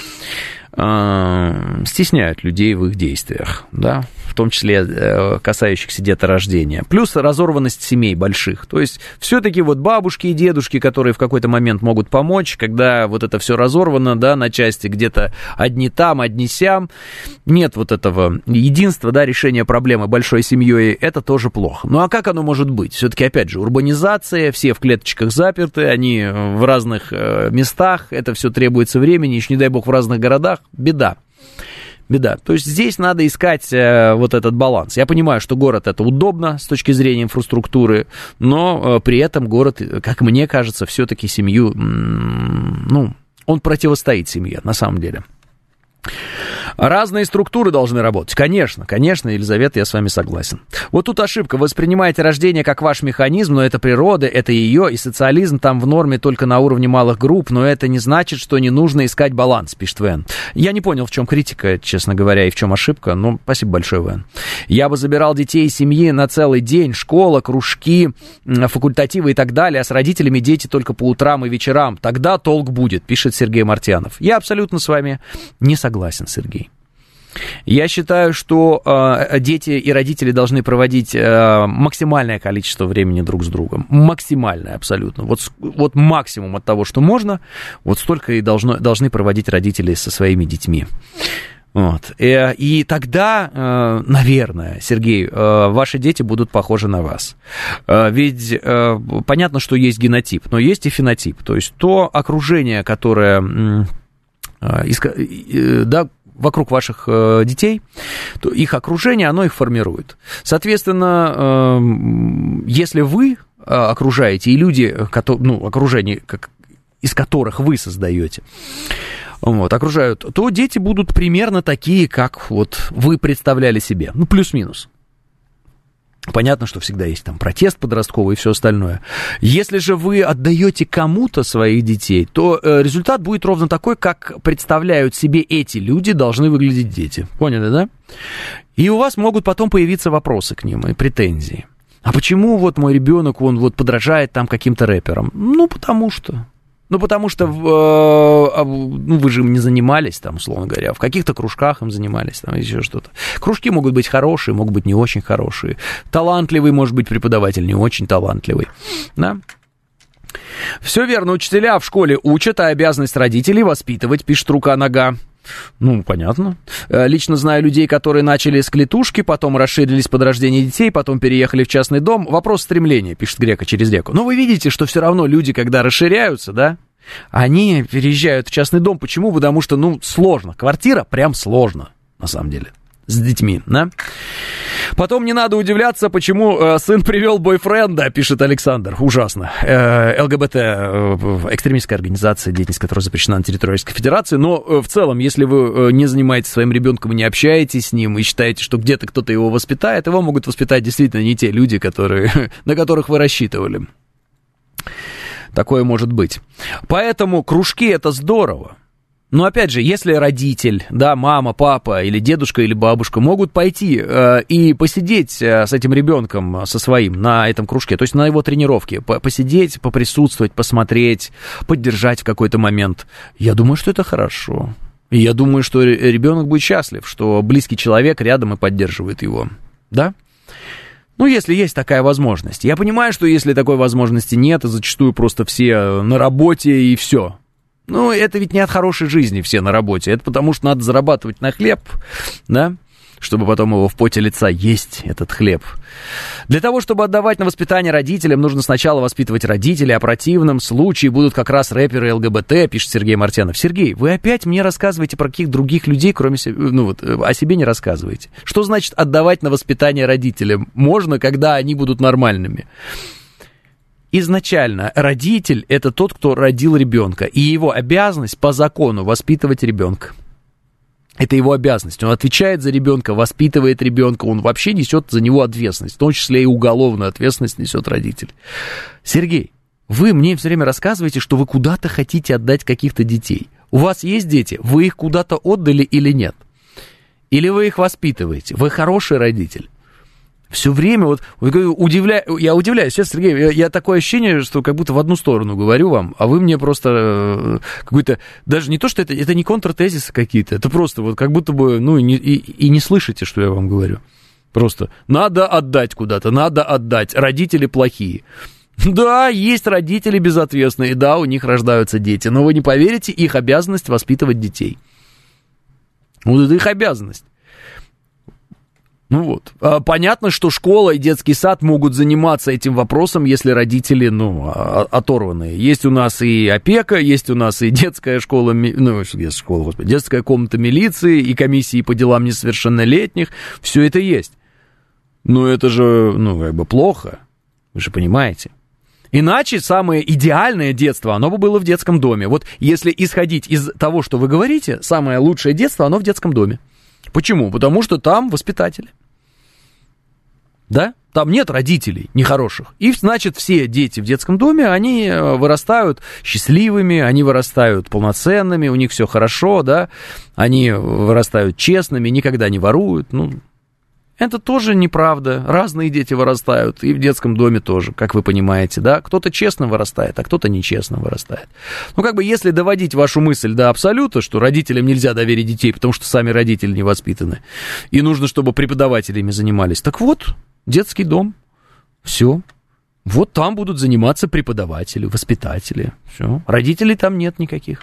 B: стесняют людей в их действиях, да, в том числе касающихся деторождения. Плюс разорванность семей больших. То есть все-таки вот бабушки и дедушки, которые в какой-то момент могут помочь, когда вот это все разорвано, да, на части, где-то одни там, одни сям, нет вот этого единства, да, решения проблемы большой семьей, это тоже плохо. Ну а как оно может быть? Все-таки, опять же, урбанизация, все в клеточках заперты, они в разных местах, это все требуется времени, еще не дай бог в разных городах, беда. Беда. То есть здесь надо искать вот этот баланс. Я понимаю, что город это удобно с точки зрения инфраструктуры, но при этом город, как мне кажется, все-таки семью, он противостоит семье, на самом деле. Разные структуры должны работать. Конечно, Елизавета, я с вами согласен. Вот тут ошибка. Воспринимаете рождение как ваш механизм, но это природа, это ее, и социализм там в норме только на уровне малых групп, но это не значит, что не нужно искать баланс, пишет Вен. Я не понял, в чем критика, честно говоря, и в чем ошибка, но спасибо большое, Вен. Я бы забирал детей из семьи на целый день, школа, кружки, факультативы и так далее, а с родителями дети только по утрам и вечерам. Тогда толк будет, пишет Сергей Мартьянов. Я абсолютно с вами не согласен, Сергей. Я считаю, что дети и родители должны проводить максимальное количество времени друг с другом. Максимальное абсолютно. Вот максимум от того, что можно, вот столько и должны проводить родители со своими детьми. Вот. И тогда, наверное, Сергей, ваши дети будут похожи на вас. Ведь понятно, что есть генотип, но есть и фенотип. То есть то окружение, которое... вокруг ваших детей, то их окружение, оно их формирует. Соответственно, если вы окружаете, и люди, окружение, из которых вы создаете, окружают, то дети будут примерно такие, как вот вы представляли себе. Плюс-минус. Понятно, что всегда есть там протест подростковый и все остальное. Если же вы отдаете кому-то своих детей, то результат будет ровно такой, как представляют себе эти люди, должны выглядеть дети. Поняли, да? И у вас могут потом появиться вопросы к ним и претензии. А почему вот мой ребенок, он вот подражает там каким-то рэперам? Потому что вы же им не занимались, там, условно говоря, в каких-то кружках им занимались, там, еще что-то. Кружки могут быть хорошие, могут быть не очень хорошие. Талантливый, может быть, преподаватель, не очень талантливый, да? Все верно, учителя в школе учат, а обязанность родителей воспитывать, пишет рука-нога. Понятно. Лично знаю людей, которые начали с клетушки, потом расширились под рождение детей, потом переехали в частный дом. Вопрос стремления, пишет Грека через реку. Но вы видите, что все равно люди, когда расширяются, да, они переезжают в частный дом. Почему? Потому что, сложно. Квартира прям сложно, на самом деле, с детьми, да. Потом не надо удивляться, почему сын привел бойфренда, пишет Александр. Ужасно. ЛГБТ, экстремистская организация, деятельность которой запрещена на территории Российской Федерации. Но в целом, если вы не занимаетесь своим ребенком и не общаетесь с ним, и считаете, что где-то кто-то его воспитает, его могут воспитать действительно не те люди, на которых вы рассчитывали. Такое может быть. Поэтому кружки — это здорово. Но, опять же, если родитель, да, мама, папа или дедушка или бабушка могут пойти и посидеть с этим ребенком, со своим, на этом кружке, то есть на его тренировке, посидеть, поприсутствовать, посмотреть, поддержать в какой-то момент, я думаю, что это хорошо. И я думаю, что ребенок будет счастлив, что близкий человек рядом и поддерживает его, да? Если есть такая возможность. Я понимаю, что если такой возможности нет, и зачастую просто все на работе и все. Это ведь не от хорошей жизни все на работе. Это потому, что надо зарабатывать на хлеб, да, чтобы потом его в поте лица есть, этот хлеб. Для того, чтобы отдавать на воспитание родителям, нужно сначала воспитывать родителей, а в противном случае будут как раз рэперы ЛГБТ, пишет Сергей Мартьянов. Сергей, вы опять мне рассказываете про каких других людей, кроме себя, ну вот, о себе не рассказываете. Что значит отдавать на воспитание родителям? Можно, когда они будут нормальными. Изначально родитель – это тот, кто родил ребенка, и его обязанность по закону воспитывать ребенка. Это его обязанность. Он отвечает за ребенка, воспитывает ребенка, он вообще несет за него ответственность, в том числе и уголовную ответственность несет родитель. Сергей, вы мне все время рассказываете, что вы куда-то хотите отдать каких-то детей. У вас есть дети, вы их куда-то отдали или нет? Или вы их воспитываете? Вы хороший родитель. Все время вот я удивляюсь, сейчас, Сергей, я такое ощущение, что как будто в одну сторону говорю вам, а вы мне просто какой-то, даже не то, что это не контртезисы какие-то, это просто вот как будто бы, ну, и не слышите, что я вам говорю. Просто надо отдать куда-то, надо отдать, родители плохие. Да, есть родители безответственные, да, у них рождаются дети, но вы не поверите, их обязанность воспитывать детей. Вот это их обязанность. Ну вот, понятно, что школа и детский сад могут заниматься этим вопросом, если родители, ну, оторванные. Есть у нас и опека, есть у нас и детская школа, детская комната милиции, и комиссии по делам несовершеннолетних, все это есть. Но это же, ну, как бы плохо, вы же понимаете. Иначе самое идеальное детство, оно бы было в детском доме. Вот если исходить из того, что вы говорите, самое лучшее детство, оно в детском доме. Почему? Потому что там воспитатели. Да? Там нет родителей нехороших. И, значит, все дети в детском доме, они вырастают счастливыми, они вырастают полноценными, у них все хорошо, да? Они вырастают честными, никогда не воруют. Ну, это тоже неправда. Разные дети вырастают, и в детском доме тоже, как вы понимаете, да? Кто-то честно вырастает, а кто-то нечестно вырастает. Ну, как бы, если доводить вашу мысль до абсолюта, что родителям нельзя доверить детей, потому что сами родители не воспитаны, и нужно, чтобы преподаватели ими занимались, так вот, детский дом, все. Вот там будут заниматься преподаватели, воспитатели, все. Родителей там нет никаких.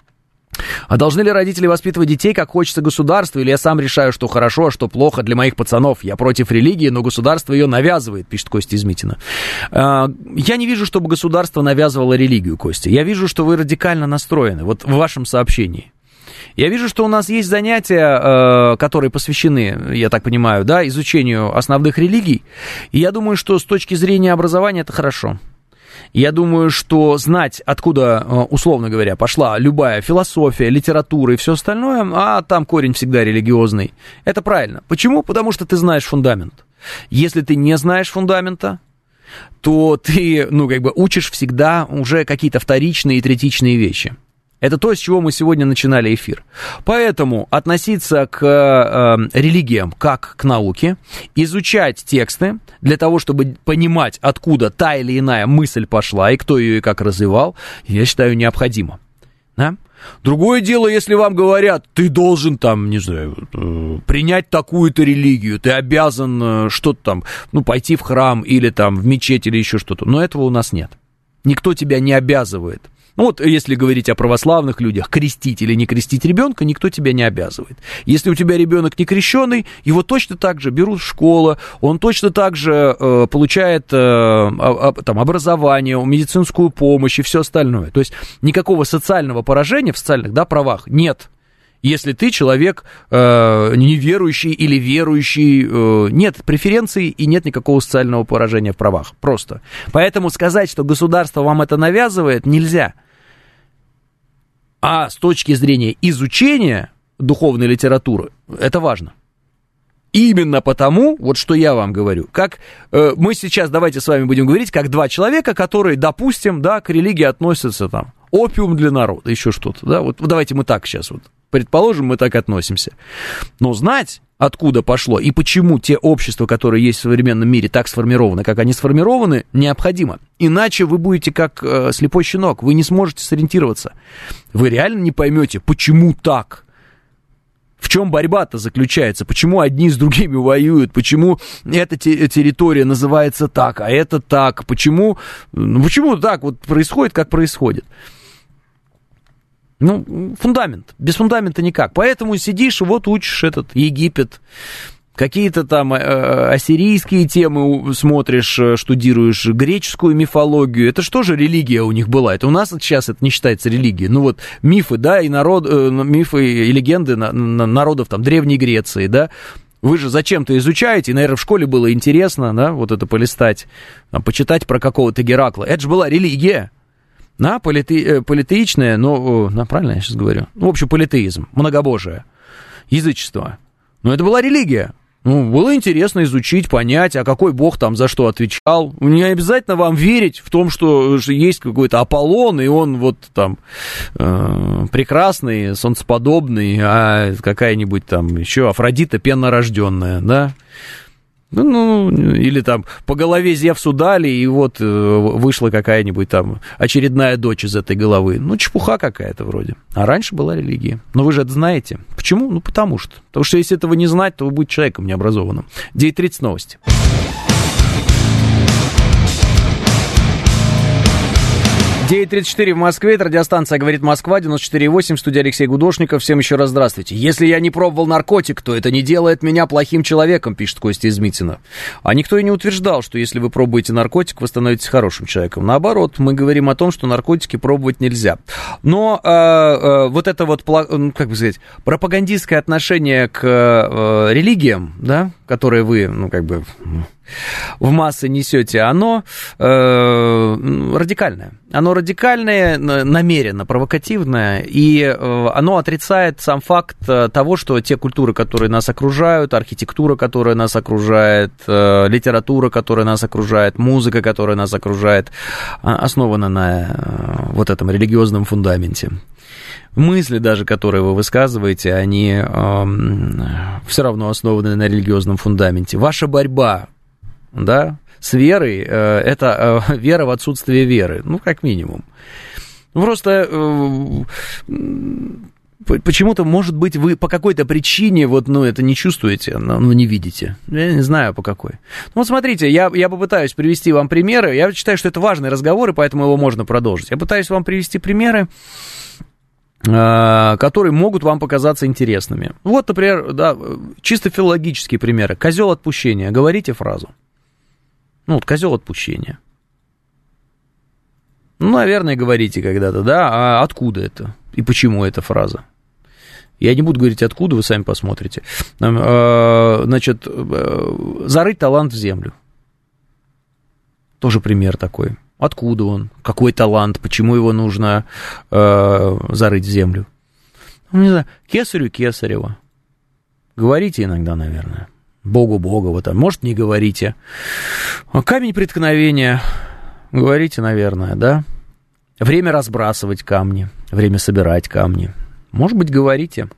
B: А должны ли родители воспитывать детей, как хочется государству, или я сам решаю, что хорошо, а что плохо для моих пацанов? Я против религии, но государство ее навязывает, пишет Костя из Митина. Я не вижу, чтобы государство навязывало религию, Костя. Я вижу, что вы радикально настроены, вот в вашем сообщении. Я вижу, что у нас есть занятия, которые посвящены, я так понимаю, да, изучению основных религий. И я думаю, что с точки зрения образования это хорошо. Я думаю, что знать, откуда, условно говоря, пошла любая философия, литература и все остальное, а там корень всегда религиозный, это правильно. Почему? Потому что ты знаешь фундамент. Если ты не знаешь фундамента, то ты, ну, как бы учишь всегда уже какие-то вторичные и третичные вещи. Это то, с чего мы сегодня начинали эфир. Поэтому относиться к религиям как к науке, изучать тексты для того, чтобы понимать, откуда та или иная мысль пошла и кто ее и как развивал, я считаю, необходимо. Да? Другое дело, если вам говорят, ты должен там, не знаю, принять такую-то религию, ты обязан что-то там, ну, пойти в храм или там в мечеть или еще что-то. Но этого у нас нет. Никто тебя не обязывает. Ну вот, если говорить о православных людях, крестить или не крестить ребенка, никто тебя не обязывает. Если у тебя ребенок не крещеный, его точно так же берут в школу, он точно так же получает там, образование, медицинскую помощь и все остальное. То есть никакого социального поражения в социальных, да, правах нет. Если ты человек неверующий или верующий, нет преференций и нет никакого социального поражения в правах. Просто. Поэтому сказать, что государство вам это навязывает, нельзя. А с точки зрения изучения духовной литературы, это важно. Именно потому, вот что я вам говорю, как мы сейчас, давайте с вами будем говорить, как два человека, которые, допустим, да, к религии относятся там, опиум для народа, еще что-то, да, вот давайте мы так сейчас вот, предположим, мы так относимся. Но знать, откуда пошло и почему те общества, которые есть в современном мире, так сформированы, как они сформированы, необходимо. Иначе вы будете как слепой щенок, вы не сможете сориентироваться. Вы реально не поймете, почему так. В чем борьба-то заключается? Почему одни с другими воюют? Почему эта территория называется так, а это так? Почему так вот происходит, как происходит? Ну, фундамент. Без фундамента никак. Поэтому сидишь и вот учишь этот Египет, какие-то там ассирийские темы смотришь, штудируешь, греческую мифологию. Это что же религия у них была? Это у нас сейчас это не считается религией. Ну вот мифы, да, и мифы и легенды народов там Древней Греции, да. Вы же зачем-то изучаете, и, наверное, в школе было интересно, да, вот это полистать, почитать про какого-то Геракла. Это же была религия. Да, политеичное, но, правильно я сейчас говорю? Ну, в общем, политеизм, многобожие, язычество. Но это была религия. Ну, было интересно изучить, понять, а какой бог там за что отвечал. Не обязательно вам верить в том, что есть какой-то Аполлон, и он вот там прекрасный, солнцеподобный, а какая-нибудь там еще Афродита пеннорожденная, да? Ну, или там по голове Зевсу дали, и вот вышла какая-нибудь там очередная дочь из этой головы. Ну, чепуха какая-то вроде. А раньше была религия. Но вы же это знаете. Почему? Ну, потому что. Потому что если этого не знать, то вы будете человеком необразованным. 9:30 новости. 9:34 в Москве, это радиостанция «Говорит Москва», 94,8, в студии Алексей Гудошников. Всем еще раз здравствуйте. Если я не пробовал наркотик, то это не делает меня плохим человеком, пишет Костя из Митина. А никто и не утверждал, что если вы пробуете наркотик, вы становитесь хорошим человеком. Наоборот, мы говорим о том, что наркотики пробовать нельзя. Но вот это вот, как бы сказать, пропагандистское отношение к религиям, да, которые вы, ну, как бы... в массы несете, оно радикальное. Оно радикальное, намеренно провокативное, и оно отрицает сам факт того, что те культуры, которые нас окружают, архитектура, которая нас окружает, литература, которая нас окружает, музыка, которая нас окружает, основана на вот этом религиозном фундаменте. Мысли даже, которые вы высказываете, они все равно основаны на религиозном фундаменте. Ваша борьба, да, с верой, это вера в отсутствие веры, ну, как минимум. Просто почему-то, может быть, вы по какой-то причине вот, ну, это не чувствуете, ну, не видите. Я не знаю, по какой. Ну, вот смотрите, я попытаюсь привести вам примеры. Я считаю, что это важный разговор, и поэтому его можно продолжить. Я пытаюсь вам привести примеры, которые могут вам показаться интересными. Вот, например, да, чисто филологические примеры. Козел отпущения. Говорите фразу. Ну, вот козел отпущения. Ну, наверное, говорите когда-то, да. А откуда это? И почему эта фраза? Я не буду говорить откуда, вы сами посмотрите. Значит, зарыть талант в землю. Тоже пример такой. Откуда он? Какой талант? Почему его нужно зарыть в землю? Ну, не знаю, кесарю кесарева. Говорите иногда, наверное. Богу Богова, там, может, не говорите. Камень преткновения. Говорите, наверное, да? Время разбрасывать камни, время собирать камни. Может быть, говорите.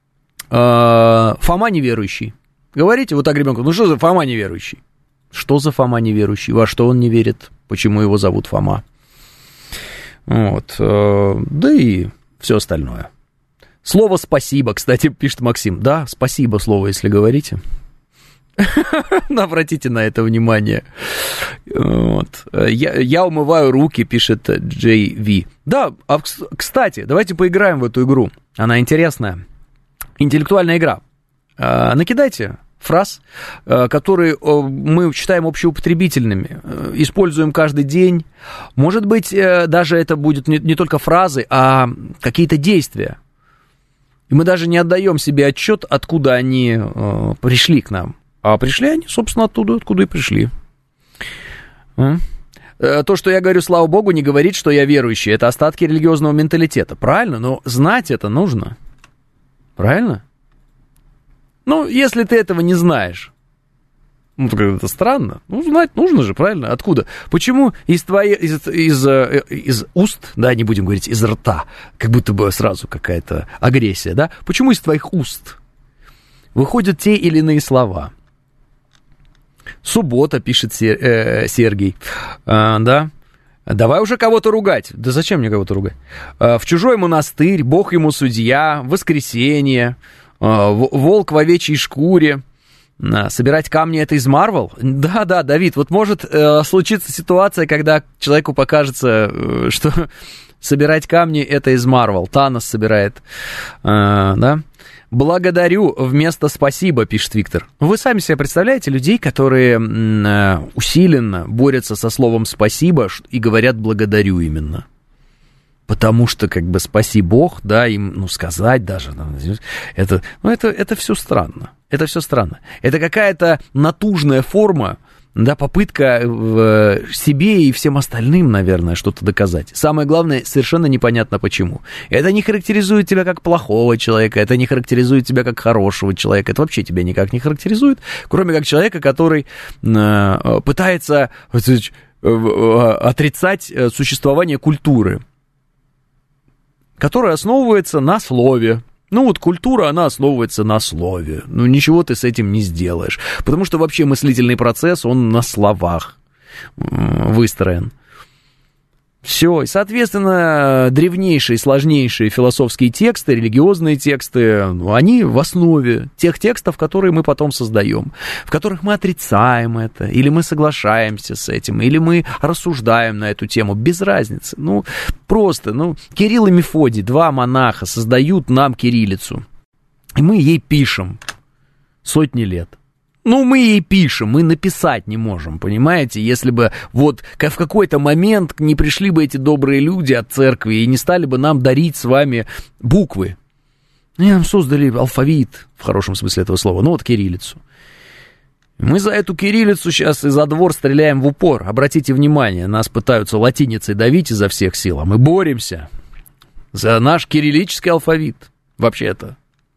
B: Фома неверующий. Говорите вот так ребенку, ну что за Фома неверующий? Что за Фома неверующий? Во что он не верит? Почему его зовут Фома? Вот. Да и все остальное. Слово «спасибо», кстати, пишет Максим. Да, спасибо слово, если говорите. Обратите на это внимание. Вот. Я умываю руки, пишет JV. Да, кстати, давайте поиграем в эту игру. Она интересная. Интеллектуальная игра. Накидайте фраз, которые мы считаем общеупотребительными, используем каждый день. Может быть, даже это будет не только фразы, а какие-то действия. И мы даже не отдаем себе отчет, откуда они пришли к нам. А пришли они, собственно, оттуда, откуда и пришли. То, что я говорю, слава богу, не говорит, что я верующий. Это остатки религиозного менталитета. Правильно? Но знать это нужно. Правильно? Ну, если ты этого не знаешь, ну, это странно. Ну, знать нужно же, правильно? Откуда? Почему из уст, да, не будем говорить из рта, как будто бы сразу какая-то агрессия, да? Почему из твоих уст выходят те или иные слова? Суббота, пишет Сергей, да? Давай уже кого-то ругать. Да зачем мне кого-то ругать? В чужой монастырь, Бог ему судья, воскресенье, волк в овечьей шкуре. Собирать камни — это из Марвел? Да, Давид, вот может случиться ситуация, когда человеку покажется, что Собирать камни — это из Марвел. Танос собирает, да? «Благодарю вместо спасибо», пишет Виктор. Вы сами себе представляете людей, которые усиленно борются со словом «спасибо» и говорят «благодарю» именно. Потому что, как бы, спаси Бог, да, им, сказать даже, это все странно. Это все странно. Это какая-то натужная форма, да, попытка себе и всем остальным, наверное, что-то доказать. Самое главное, совершенно непонятно почему. Это не характеризует тебя как плохого человека, это не характеризует тебя как хорошего человека, это вообще тебя никак не характеризует, кроме как человека, который пытается отрицать существование культуры, которая основывается на слове. Культура, она основывается на слове. Ничего ты с этим не сделаешь. Потому что вообще мыслительный процесс, он на словах выстроен. Все, и, соответственно, древнейшие, сложнейшие философские тексты, религиозные тексты, они в основе тех текстов, которые мы потом создаем, в которых мы отрицаем это, или мы соглашаемся с этим, или мы рассуждаем на эту тему, без разницы. Кирилл и Мефодий, два монаха, создают нам кириллицу, и мы ей пишем сотни лет. Мы ей пишем, мы написать не можем, понимаете? Если бы в какой-то момент не пришли бы эти добрые люди от церкви и не стали бы нам дарить с вами буквы. Нам создали алфавит, в хорошем смысле этого слова, кириллицу. Мы за эту кириллицу сейчас и за двор стреляем в упор. Обратите внимание, нас пытаются латиницей давить изо всех сил, а мы боремся за наш кириллический алфавит. Вообще-то.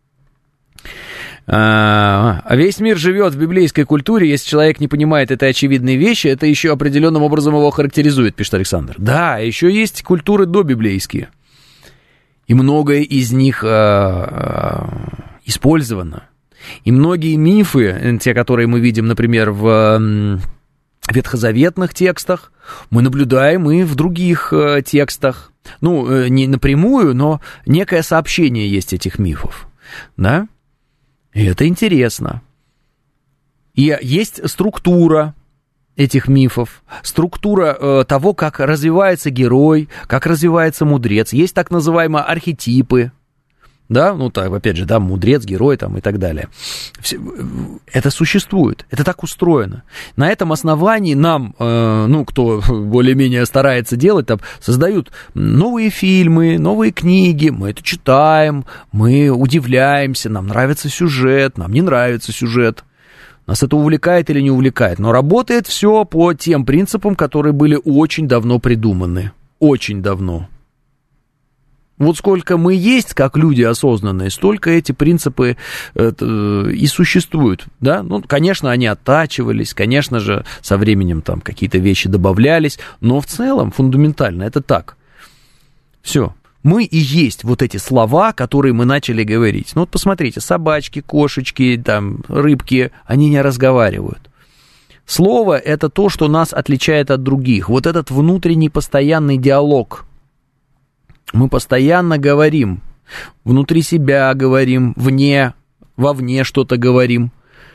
B: Весь мир живет в библейской культуре. Если человек не понимает этой очевидной вещи, это еще определенным образом его характеризует, пишет Александр. Да, еще есть культуры добиблейские. И многое из них использовано. И многие мифы, те, которые мы видим, например, в ветхозаветных текстах, мы наблюдаем и в других текстах. Не напрямую, но некое сообщение есть этих мифов. Да? И это интересно. И есть структура этих мифов, структура того, как развивается герой, как развивается мудрец. Есть так называемые архетипы, да, опять же, да, мудрец, герой там и так далее. Это существует, это так устроено. На этом основании нам, кто более-менее старается делать, там, создают новые фильмы, новые книги, мы это читаем, мы удивляемся, нам нравится сюжет, нам не нравится сюжет. Нас это увлекает или не увлекает, но работает все по тем принципам, которые были очень давно придуманы, очень давно. Сколько мы есть, как люди осознанные, столько эти принципы и существуют, да? Конечно, они оттачивались, конечно же, со временем там какие-то вещи добавлялись, но в целом, фундаментально, это так. Все. Мы и есть эти слова, которые мы начали говорить. Посмотрите, собачки, кошечки, там, рыбки, они не разговаривают. Слово — это то, что нас отличает от других. Этот внутренний постоянный диалог. Мы постоянно говорим, внутри себя говорим, вовне что-то говорим.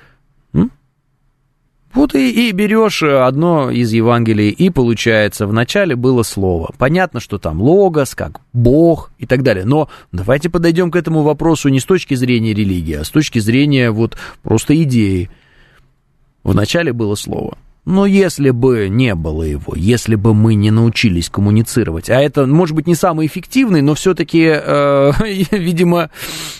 B: И берешь одно из Евангелий, и получается, вначале было слово. Понятно, что там логос, как Бог и так далее. Но давайте подойдем к этому вопросу не с точки зрения религии, а с точки зрения просто идеи. Вначале было слово. Но если бы не было его, если бы мы не научились коммуницировать, а это, может быть, не самый эффективный, но все-таки, видимо,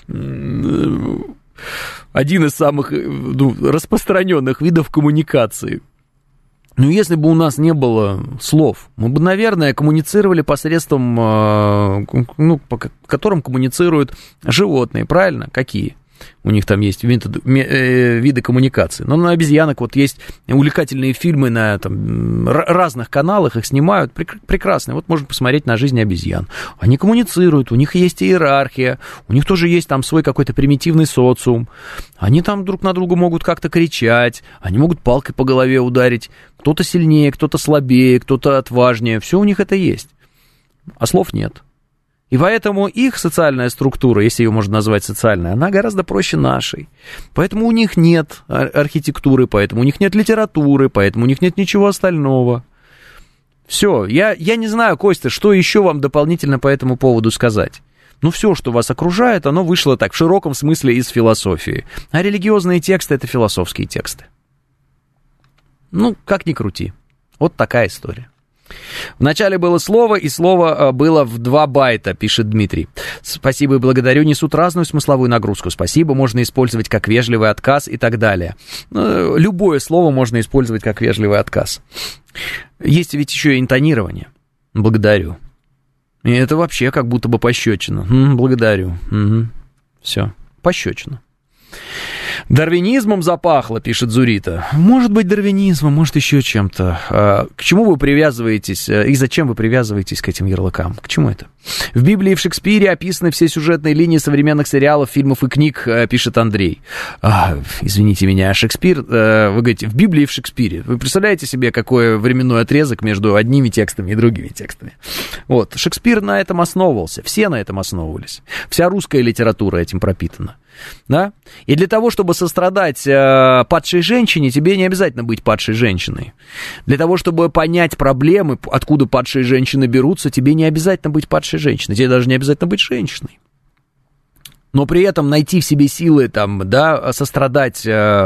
B: один из самых распространенных видов коммуникации. Если бы у нас не было слов, мы бы, наверное, коммуницировали посредством, которым коммуницируют животные, правильно? Какие? У них там есть виды коммуникации. Но на обезьянок есть увлекательные фильмы на разных каналах, их снимают прекрасные. Можно посмотреть на жизнь обезьян. Они коммуницируют, у них есть иерархия, у них тоже есть там свой какой-то примитивный социум. Они там друг на друга могут как-то кричать, они могут палкой по голове ударить. Кто-то сильнее, кто-то слабее, кто-то отважнее. Все у них это есть. А слов нет. И поэтому их социальная структура, если ее можно назвать социальной, она гораздо проще нашей. Поэтому у них нет архитектуры, поэтому у них нет литературы, поэтому у них нет ничего остального. Все, я не знаю, Костя, что еще вам дополнительно по этому поводу сказать. Ну, все, что вас окружает, оно вышло так, в широком смысле из философии. А религиозные тексты — это философские тексты. Ну, как ни крути. Вот такая история. Вначале было слово, и слово было в 2 байта, пишет Дмитрий. Спасибо и благодарю, несут разную смысловую нагрузку. Спасибо можно использовать как вежливый отказ и так далее. Любое слово можно использовать как вежливый отказ. Есть ведь еще и интонирование. Благодарю. И это вообще как будто бы пощечина. Благодарю. Все, пощечина. Дарвинизмом запахло, пишет Зурита. Может быть, дарвинизмом, может, еще чем-то. К чему вы привязываетесь и зачем вы привязываетесь к этим ярлыкам? К чему это? В Библии и в Шекспире описаны все сюжетные линии современных сериалов, фильмов и книг, пишет Андрей. Извините меня, Шекспир, вы говорите, в Библии и в Шекспире. Вы представляете себе, какой временной отрезок между одними текстами и другими текстами? Вот, Шекспир на этом основывался, все на этом основывались. Вся русская литература этим пропитана. Да? И для того, чтобы сострадать падшей женщине, тебе не обязательно быть падшей женщиной. Для того, чтобы понять проблемы, откуда падшие женщины берутся, тебе не обязательно быть падшей женщиной. Тебе даже не обязательно быть женщиной. Но при этом найти в себе силы, там, да, сострадать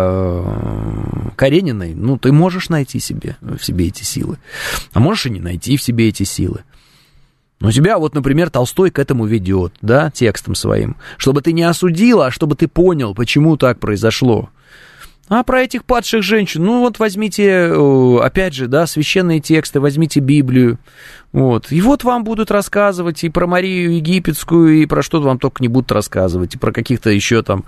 B: Карениной, ну, ты можешь найти в себе эти силы. А можешь и не найти в себе эти силы. Но тебя вот, например, Толстой к этому ведет, да, текстом своим, чтобы ты не осудил, а чтобы ты понял, почему так произошло. А про этих падших женщин, ну вот возьмите, опять же, да, священные тексты, возьмите Библию, вот, и вот вам будут рассказывать и про Марию Египетскую, и про что вам только не будут рассказывать, и про каких-то еще там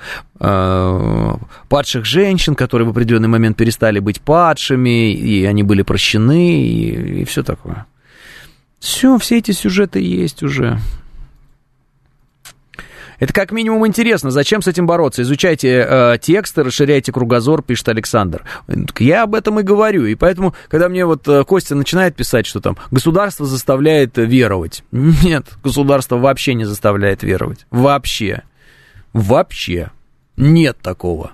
B: падших женщин, которые в определенный момент перестали быть падшими, и они были прощены, и все такое. Все эти сюжеты есть уже. Это как минимум интересно. Зачем с этим бороться? Изучайте тексты, расширяйте кругозор, пишет Александр. Я об этом и говорю. И поэтому, когда мне вот Костя начинает писать, что там государство заставляет веровать. Нет, государство вообще не заставляет веровать. Вообще. Нет такого.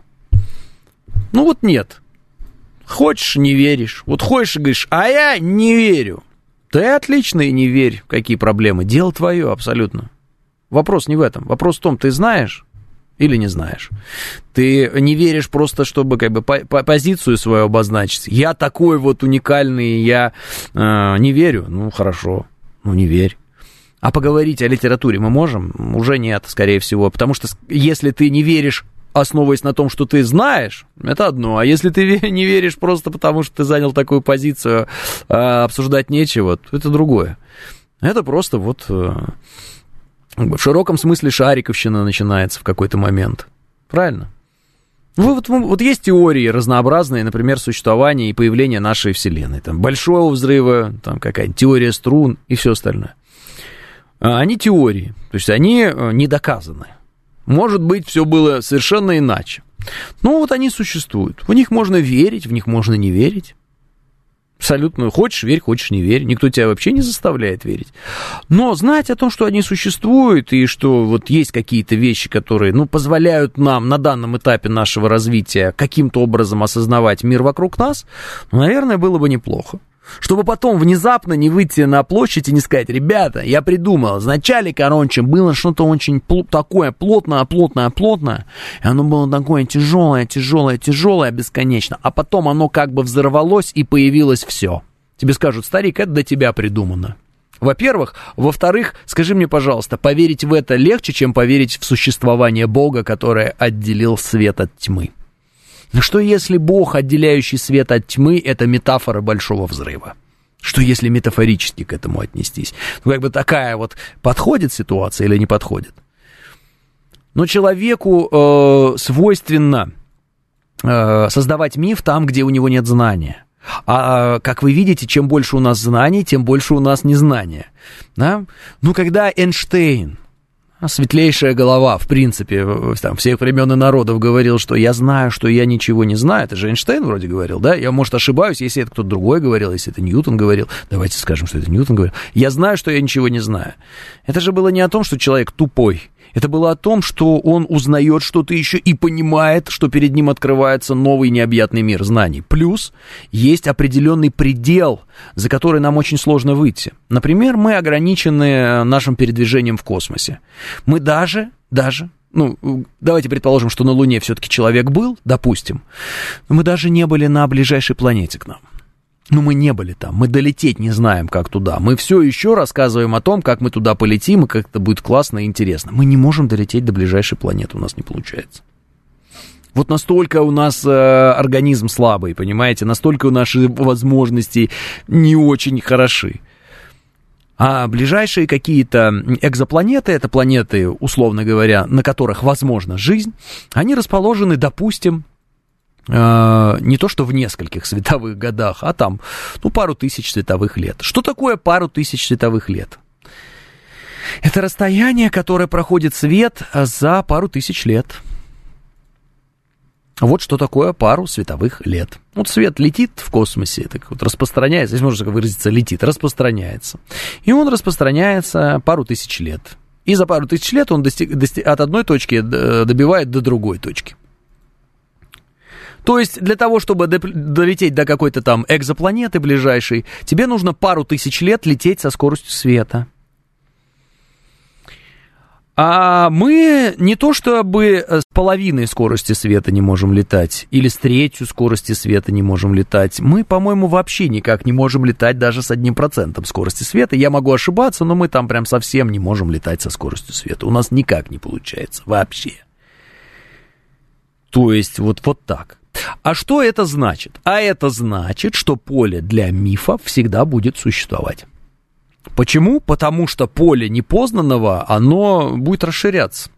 B: Ну вот нет. Хочешь, не веришь. Вот хочешь и говоришь, а я не верю. Ты отлично и не верь, какие проблемы. Дело твое абсолютно. Вопрос не в этом. Вопрос в том, ты знаешь или не знаешь. Ты не веришь просто, чтобы как бы позицию свою обозначить. Я такой вот уникальный, я не верю. Ну, хорошо, ну не верь. А поговорить о литературе мы можем? Уже нет, скорее всего. Потому что если ты не веришь, основываясь на том, что ты знаешь, это одно. А если ты не веришь просто потому, что ты занял такую позицию, обсуждать нечего, то это другое. Это просто вот в широком смысле шариковщина начинается в какой-то момент. Правильно? Вот есть теории разнообразные, например, существования и появления нашей Вселенной. Там большого взрыва, там какая-нибудь теория струн и все остальное. Они теории, то есть они не доказаны. Может быть, все было совершенно иначе. Но вот они существуют. В них можно верить, в них можно не верить. Абсолютно. Хочешь верь, хочешь не верь. Никто тебя вообще не заставляет верить. Но знать о том, что они существуют, и что вот есть какие-то вещи, которые, ну, позволяют нам на данном этапе нашего развития каким-то образом осознавать мир вокруг нас, ну, наверное, было бы неплохо. Чтобы потом внезапно не выйти на площадь и не сказать: ребята, я придумал, вначале, короче, было что-то очень такое плотное, и оно было такое тяжелое, бесконечно, а потом оно как бы взорвалось и появилось все. Тебе скажут: старик, это до тебя придумано. Во-первых. Во-вторых, скажи мне, пожалуйста, поверить в это легче, чем поверить в существование Бога, который отделил свет от тьмы? Что если Бог, отделяющий свет от тьмы, это метафора большого взрыва? Что если метафорически к этому отнестись? Ну, как бы такая вот подходит ситуация или не подходит? Но человеку свойственно создавать миф там, где у него нет знания. А как вы видите, чем больше у нас знаний, тем больше у нас незнания. Да? Ну, когда Эйнштейн, светлейшая голова, в принципе, там, всех времен и народов, говорил, что я знаю, что я ничего не знаю. Это же Эйнштейн вроде говорил, да? Я, может, ошибаюсь, если это кто-то другой говорил, если это Ньютон говорил. Давайте скажем, что это Ньютон говорил. Я знаю, что я ничего не знаю. Это же было не о том, что человек тупой. Это было о том, что он узнает что-то еще и понимает, что перед ним открывается новый необъятный мир знаний. Плюс есть определенный предел, за который нам очень сложно выйти. Например, мы ограничены нашим передвижением в космосе. Мы даже, давайте предположим, что на Луне все-таки человек был, допустим, но мы даже не были на ближайшей планете к нам. Мы не были там, мы долететь не знаем, как туда. Мы все еще рассказываем о том, как мы туда полетим, и как это будет классно и интересно. Мы не можем долететь до ближайшей планеты, у нас не получается. Вот настолько у нас организм слабый, понимаете, настолько наши возможности не очень хороши. А ближайшие какие-то экзопланеты, это планеты, условно говоря, на которых возможна жизнь, они расположены, допустим, не то что в нескольких световых годах, а там, пару тысяч световых лет. Что такое пару тысяч световых лет? Это расстояние, которое проходит свет за пару тысяч лет. Вот что такое пару световых лет. Вот свет летит в космосе, так вот распространяется, если можно так выразиться, летит, распространяется. И он распространяется пару тысяч лет. И за пару тысяч лет он от одной точки добивает до другой точки. То есть для того, чтобы долететь до какой-то там экзопланеты ближайшей, тебе нужно пару тысяч лет лететь со скоростью света. А мы не то чтобы с половиной скорости света не можем летать, или с третью скорости света не можем летать. Мы, по-моему, вообще никак не можем летать даже с 1% скорости света. Я могу ошибаться, но мы там прям совсем не можем летать со скоростью света. У нас никак не получается вообще. То есть вот так. А что это значит? А это значит, что поле для мифов всегда будет существовать. Почему? Потому что поле непознанного, оно будет расширяться.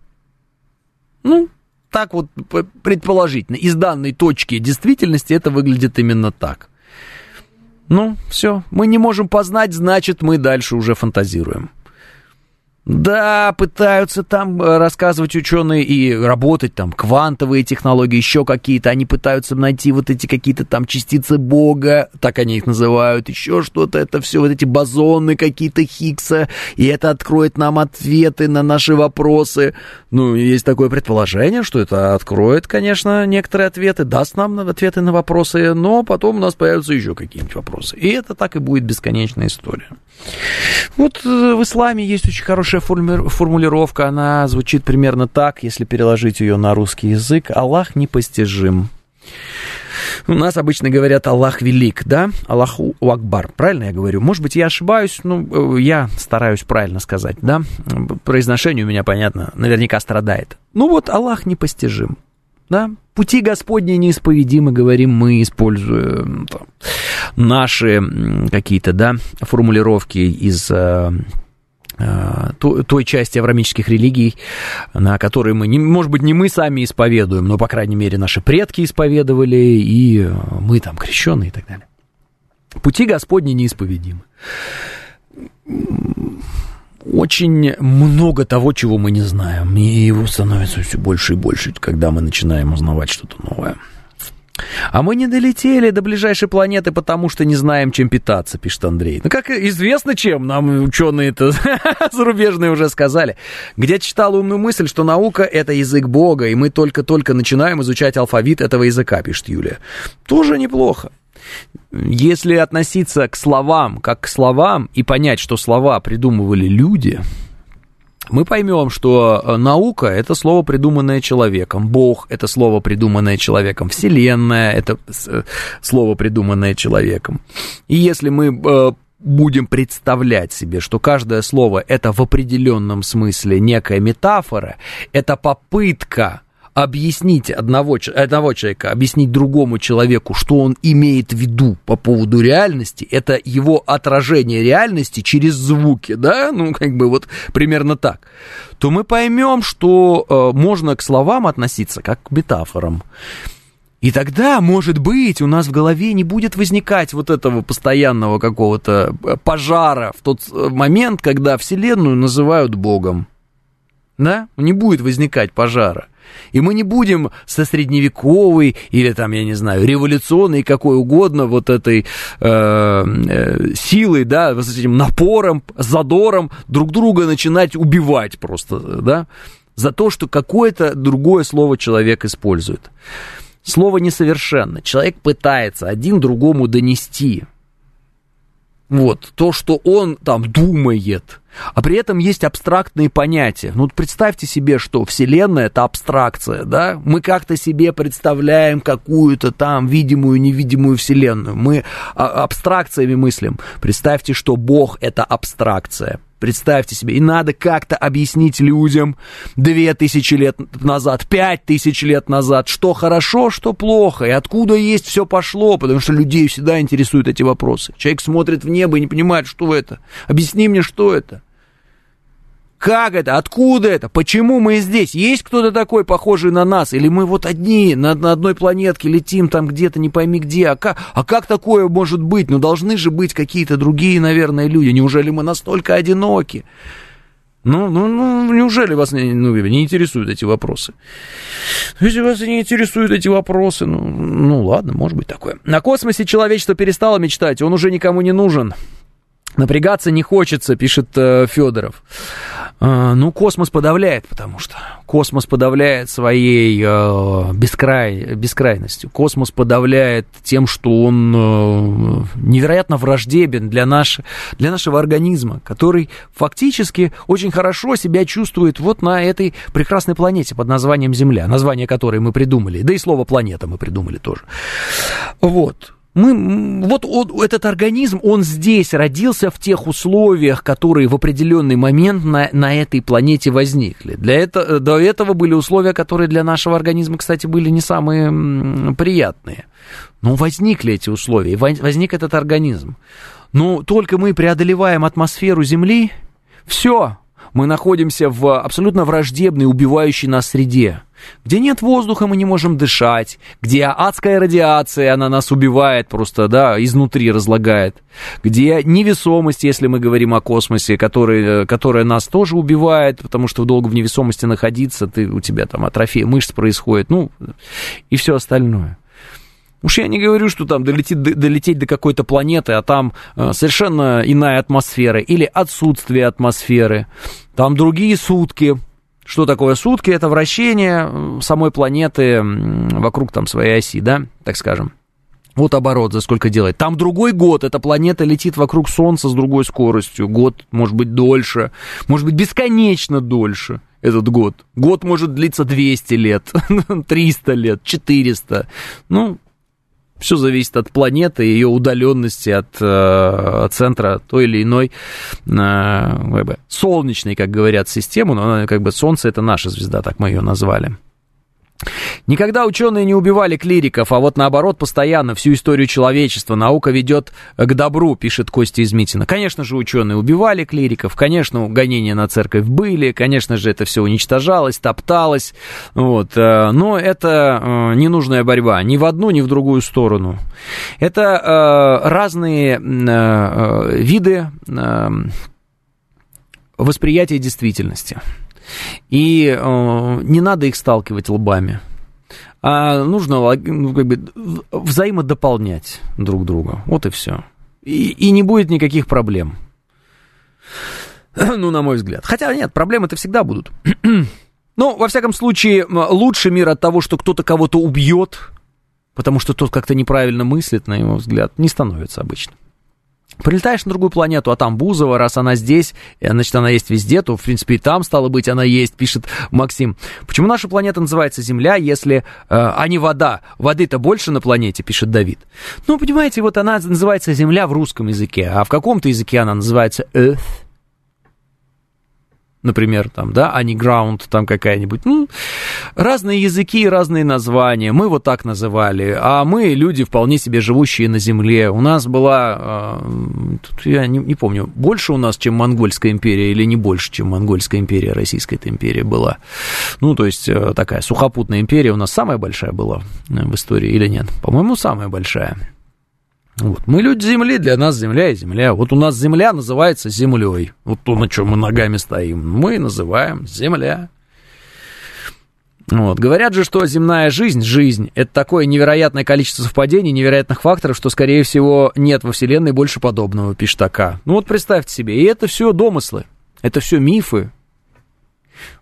B: Так вот предположительно. Из данной точки действительности это выглядит именно так. Все. Мы не можем познать, значит, мы дальше уже фантазируем. Да, пытаются там рассказывать ученые и работать там, квантовые технологии, еще какие-то, они пытаются найти вот эти какие-то там частицы Бога, так они их называют, еще что-то, это все вот эти бозоны какие-то Хиггса, и это откроет нам ответы на наши вопросы. Есть такое предположение, что это откроет, конечно, некоторые ответы, даст нам ответы на вопросы, но потом у нас появятся еще какие-нибудь вопросы. И это так и будет бесконечная история. Вот в исламе есть очень хорошая формулировка, она звучит примерно так, если переложить ее на русский язык: Аллах непостижим. У нас обычно говорят Аллах велик, да? Аллаху Акбар, правильно я говорю? Может быть, я ошибаюсь, я стараюсь правильно сказать, да? Произношение у меня, понятно, наверняка страдает. Аллах непостижим, да? Пути Господни неисповедимы, говорим мы, используя наши какие-то, да, формулировки из той части авраамических религий, на которые мы, может быть, не мы сами исповедуем, но, по крайней мере, наши предки исповедовали, и мы там крещеные и так далее. Пути Господни неисповедимы. Очень много того, чего мы не знаем, и его становится все больше и больше, когда мы начинаем узнавать что-то новое. А мы не долетели до ближайшей планеты, потому что не знаем, чем питаться, пишет Андрей. Как известно, чем, нам ученые-то зарубежные уже сказали. Где читал умную мысль, что наука — это язык Бога, и мы только-только начинаем изучать алфавит этого языка, пишет Юлия. Тоже неплохо. Если относиться к словам как к словам и понять, что слова придумывали люди, мы поймем, что наука — это слово, придуманное человеком, Бог — это слово, придуманное человеком, Вселенная — это слово, придуманное человеком. И если мы будем представлять себе, что каждое слово — это в определенном смысле некая метафора, это попытка объяснить одного человека, объяснить другому человеку, что он имеет в виду по поводу реальности, это его отражение реальности через звуки, да, вот примерно так, то мы поймем, что можно к словам относиться как к метафорам. И тогда, может быть, у нас в голове не будет возникать вот этого постоянного какого-то пожара в тот момент, когда Вселенную называют Богом. Да? Не будет возникать пожара. И мы не будем со средневековой или там, я не знаю, революционной, какой угодно вот этой силой, да, с этим напором, задором друг друга начинать убивать просто, да. за то, что какое-то другое слово человек использует. Слово несовершенно. Человек пытается один другому донести вот то, что он там думает, а при этом есть абстрактные понятия. Ну, вот представьте себе, что Вселенная — это абстракция, да? Мы как-то себе представляем какую-то там видимую, невидимую Вселенную. Мы абстракциями мыслим. Представьте, что Бог — это абстракция. Представьте себе, и надо как-то объяснить людям 2000 лет назад, 5000 лет назад, что хорошо, что плохо, и откуда есть все пошло, потому что людей всегда интересуют эти вопросы. Человек смотрит в небо и не понимает, что это. Объясни мне, что это. Как это? Откуда это? Почему мы здесь? Есть кто-то такой, похожий на нас? Или мы вот одни на одной планетке летим там где-то, не пойми где? А как такое может быть? Ну, должны же быть какие-то другие, наверное, люди. Неужели мы настолько одиноки? Ну, неужели вас не интересуют эти вопросы? Если вас не интересуют эти вопросы, ну ладно, может быть такое. На космосе человечество перестало мечтать, он уже никому не нужен. Напрягаться не хочется, пишет Федоров. Ну, космос подавляет, потому что космос подавляет своей бескрайностью. Космос подавляет тем, что он невероятно враждебен для нашего организма, который фактически очень хорошо себя чувствует вот на этой прекрасной планете под названием Земля, название которой мы придумали, да и слово «планета» мы придумали тоже. Вот. Этот организм, он здесь родился в тех условиях, которые в определенный момент на этой планете возникли. До этого были условия, которые для нашего организма, кстати, были не самые приятные. Но возникли эти условия, возник этот организм. Но только мы преодолеваем атмосферу Земли, все, мы находимся в абсолютно враждебной, убивающей нас среде. Где нет воздуха, мы не можем дышать, где адская радиация, она нас убивает просто, да, изнутри разлагает, где невесомость, если мы говорим о космосе, которая нас тоже убивает, потому что долго в невесомости находиться, у тебя там атрофия мышц происходит, ну, и все остальное. Уж я не говорю, что там долететь до какой-то планеты, а там совершенно иная атмосфера или отсутствие атмосферы, там другие сутки. Что такое сутки? Это вращение самой планеты вокруг там своей оси, да, так скажем. Вот оборот, за сколько делает. Там другой год, эта планета летит вокруг Солнца с другой скоростью. Год может быть дольше, может быть бесконечно дольше этот год. Год может длиться 200 лет, 300 лет, 400. Ну, все зависит от планеты, ее удаленности от центра той или иной солнечной, как говорят, системы. Но она, как бы, Солнце — это наша звезда, так мы ее назвали. Никогда ученые не убивали клириков, а вот наоборот, постоянно всю историю человечества наука ведет к добру, пишет Костя из Митина. Конечно же, ученые убивали клириков, конечно, гонения на церковь были, конечно же, это все уничтожалось, топталось, вот, но это ненужная борьба ни в одну, ни в другую сторону. Это разные виды восприятия действительности. И не надо их сталкивать лбами, а нужно как бы взаимодополнять друг друга. Вот и все. И не будет никаких проблем. Ну, на мой взгляд. Хотя нет, проблемы-то всегда будут. Но, во всяком случае, лучше мир от того, что кто-то кого-то убьет, потому что тот как-то неправильно мыслит, на его взгляд, не становится обычно. Прилетаешь на другую планету, а там Бузова, раз она здесь, значит, она есть везде, то, в принципе, и там, стало быть, она есть, пишет Максим. Почему наша планета называется Земля, если, а не вода? Воды-то больше на планете, пишет Давид. Ну, понимаете, вот она называется Земля в русском языке, а в каком-то языке она называется Earth. Например, там, да, а не ground, там какая-нибудь. Ну, разные языки, разные названия. Мы вот так называли. А мы люди, вполне себе живущие на Земле. У нас была, тут я не помню, больше у нас, чем Монгольская империя, или не больше, чем Монгольская империя, Российская империя была. Ну, то есть, такая сухопутная империя у нас самая большая была в истории, или нет? По-моему, самая большая. Вот. Мы люди Земли, для нас Земля и Земля. Вот у нас Земля называется Землей. Вот то, на чем мы ногами стоим, мы называем Земля. Вот. Говорят же, что земная жизнь, это такое невероятное количество совпадений, невероятных факторов, что, скорее всего, нет во Вселенной больше подобного, пишет АК. Ну вот представьте себе, и это все домыслы, это все мифы.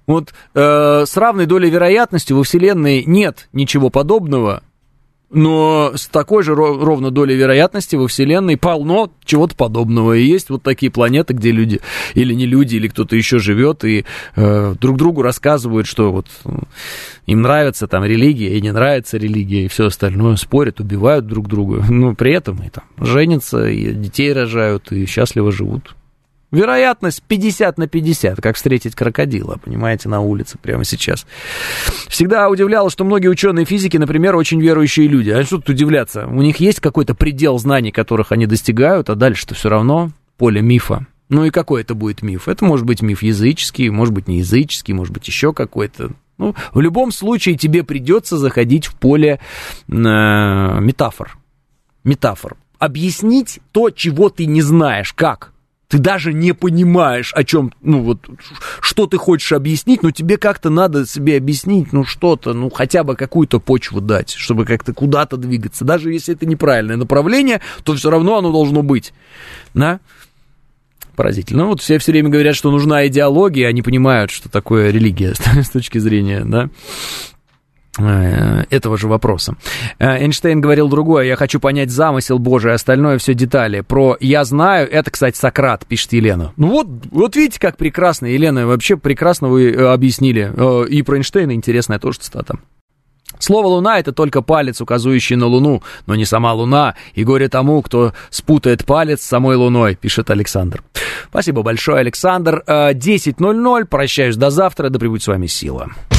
B: Вот с равной долей вероятности во Вселенной нет ничего подобного, но с такой же ровно долей вероятности во Вселенной полно чего-то подобного. И есть вот такие планеты, где люди, или не люди, или кто-то еще живет, и друг другу рассказывают, что вот им нравится там религия, и не нравится религия, и все остальное, спорят, убивают друг друга. Но при этом и там женятся, и детей рожают, и счастливо живут. Вероятность 50/50, как встретить крокодила, понимаете, на улице прямо сейчас. Всегда удивляло, что многие ученые физики, например, очень верующие люди. А что тут удивляться? У них есть какой-то предел знаний, которых они достигают, а дальше-то все равно поле мифа. Ну и какой это будет миф? Это может быть миф языческий, может быть не языческий, может быть еще какой-то. Ну, в любом случае тебе придется заходить в поле метафор. Метафор. Объяснить то, чего ты не знаешь. Как? Ты даже не понимаешь, о чем, ну вот, что ты хочешь объяснить, но тебе как-то надо себе объяснить, ну что-то, ну хотя бы какую-то почву дать, чтобы как-то куда-то двигаться. Даже если это неправильное направление, то все равно оно должно быть, да? Поразительно. Ну вот все время говорят, что нужна идеология, они понимают, что такое религия с точки зрения, да, этого же вопроса. Эйнштейн говорил другое: я хочу понять замысел Божий, остальное все детали. Про «я знаю» это, кстати, Сократ, пишет Елена. Ну вот видите, как прекрасно, Елена, вообще прекрасно вы объяснили. И про Эйнштейна интересная тоже цитата. Слово «луна» — это только палец, указывающий на Луну, но не сама Луна, и горе тому, кто спутает палец с самой Луной, пишет Александр. Спасибо большое, Александр. 10:00, прощаюсь до завтра, да пребудет с вами сила.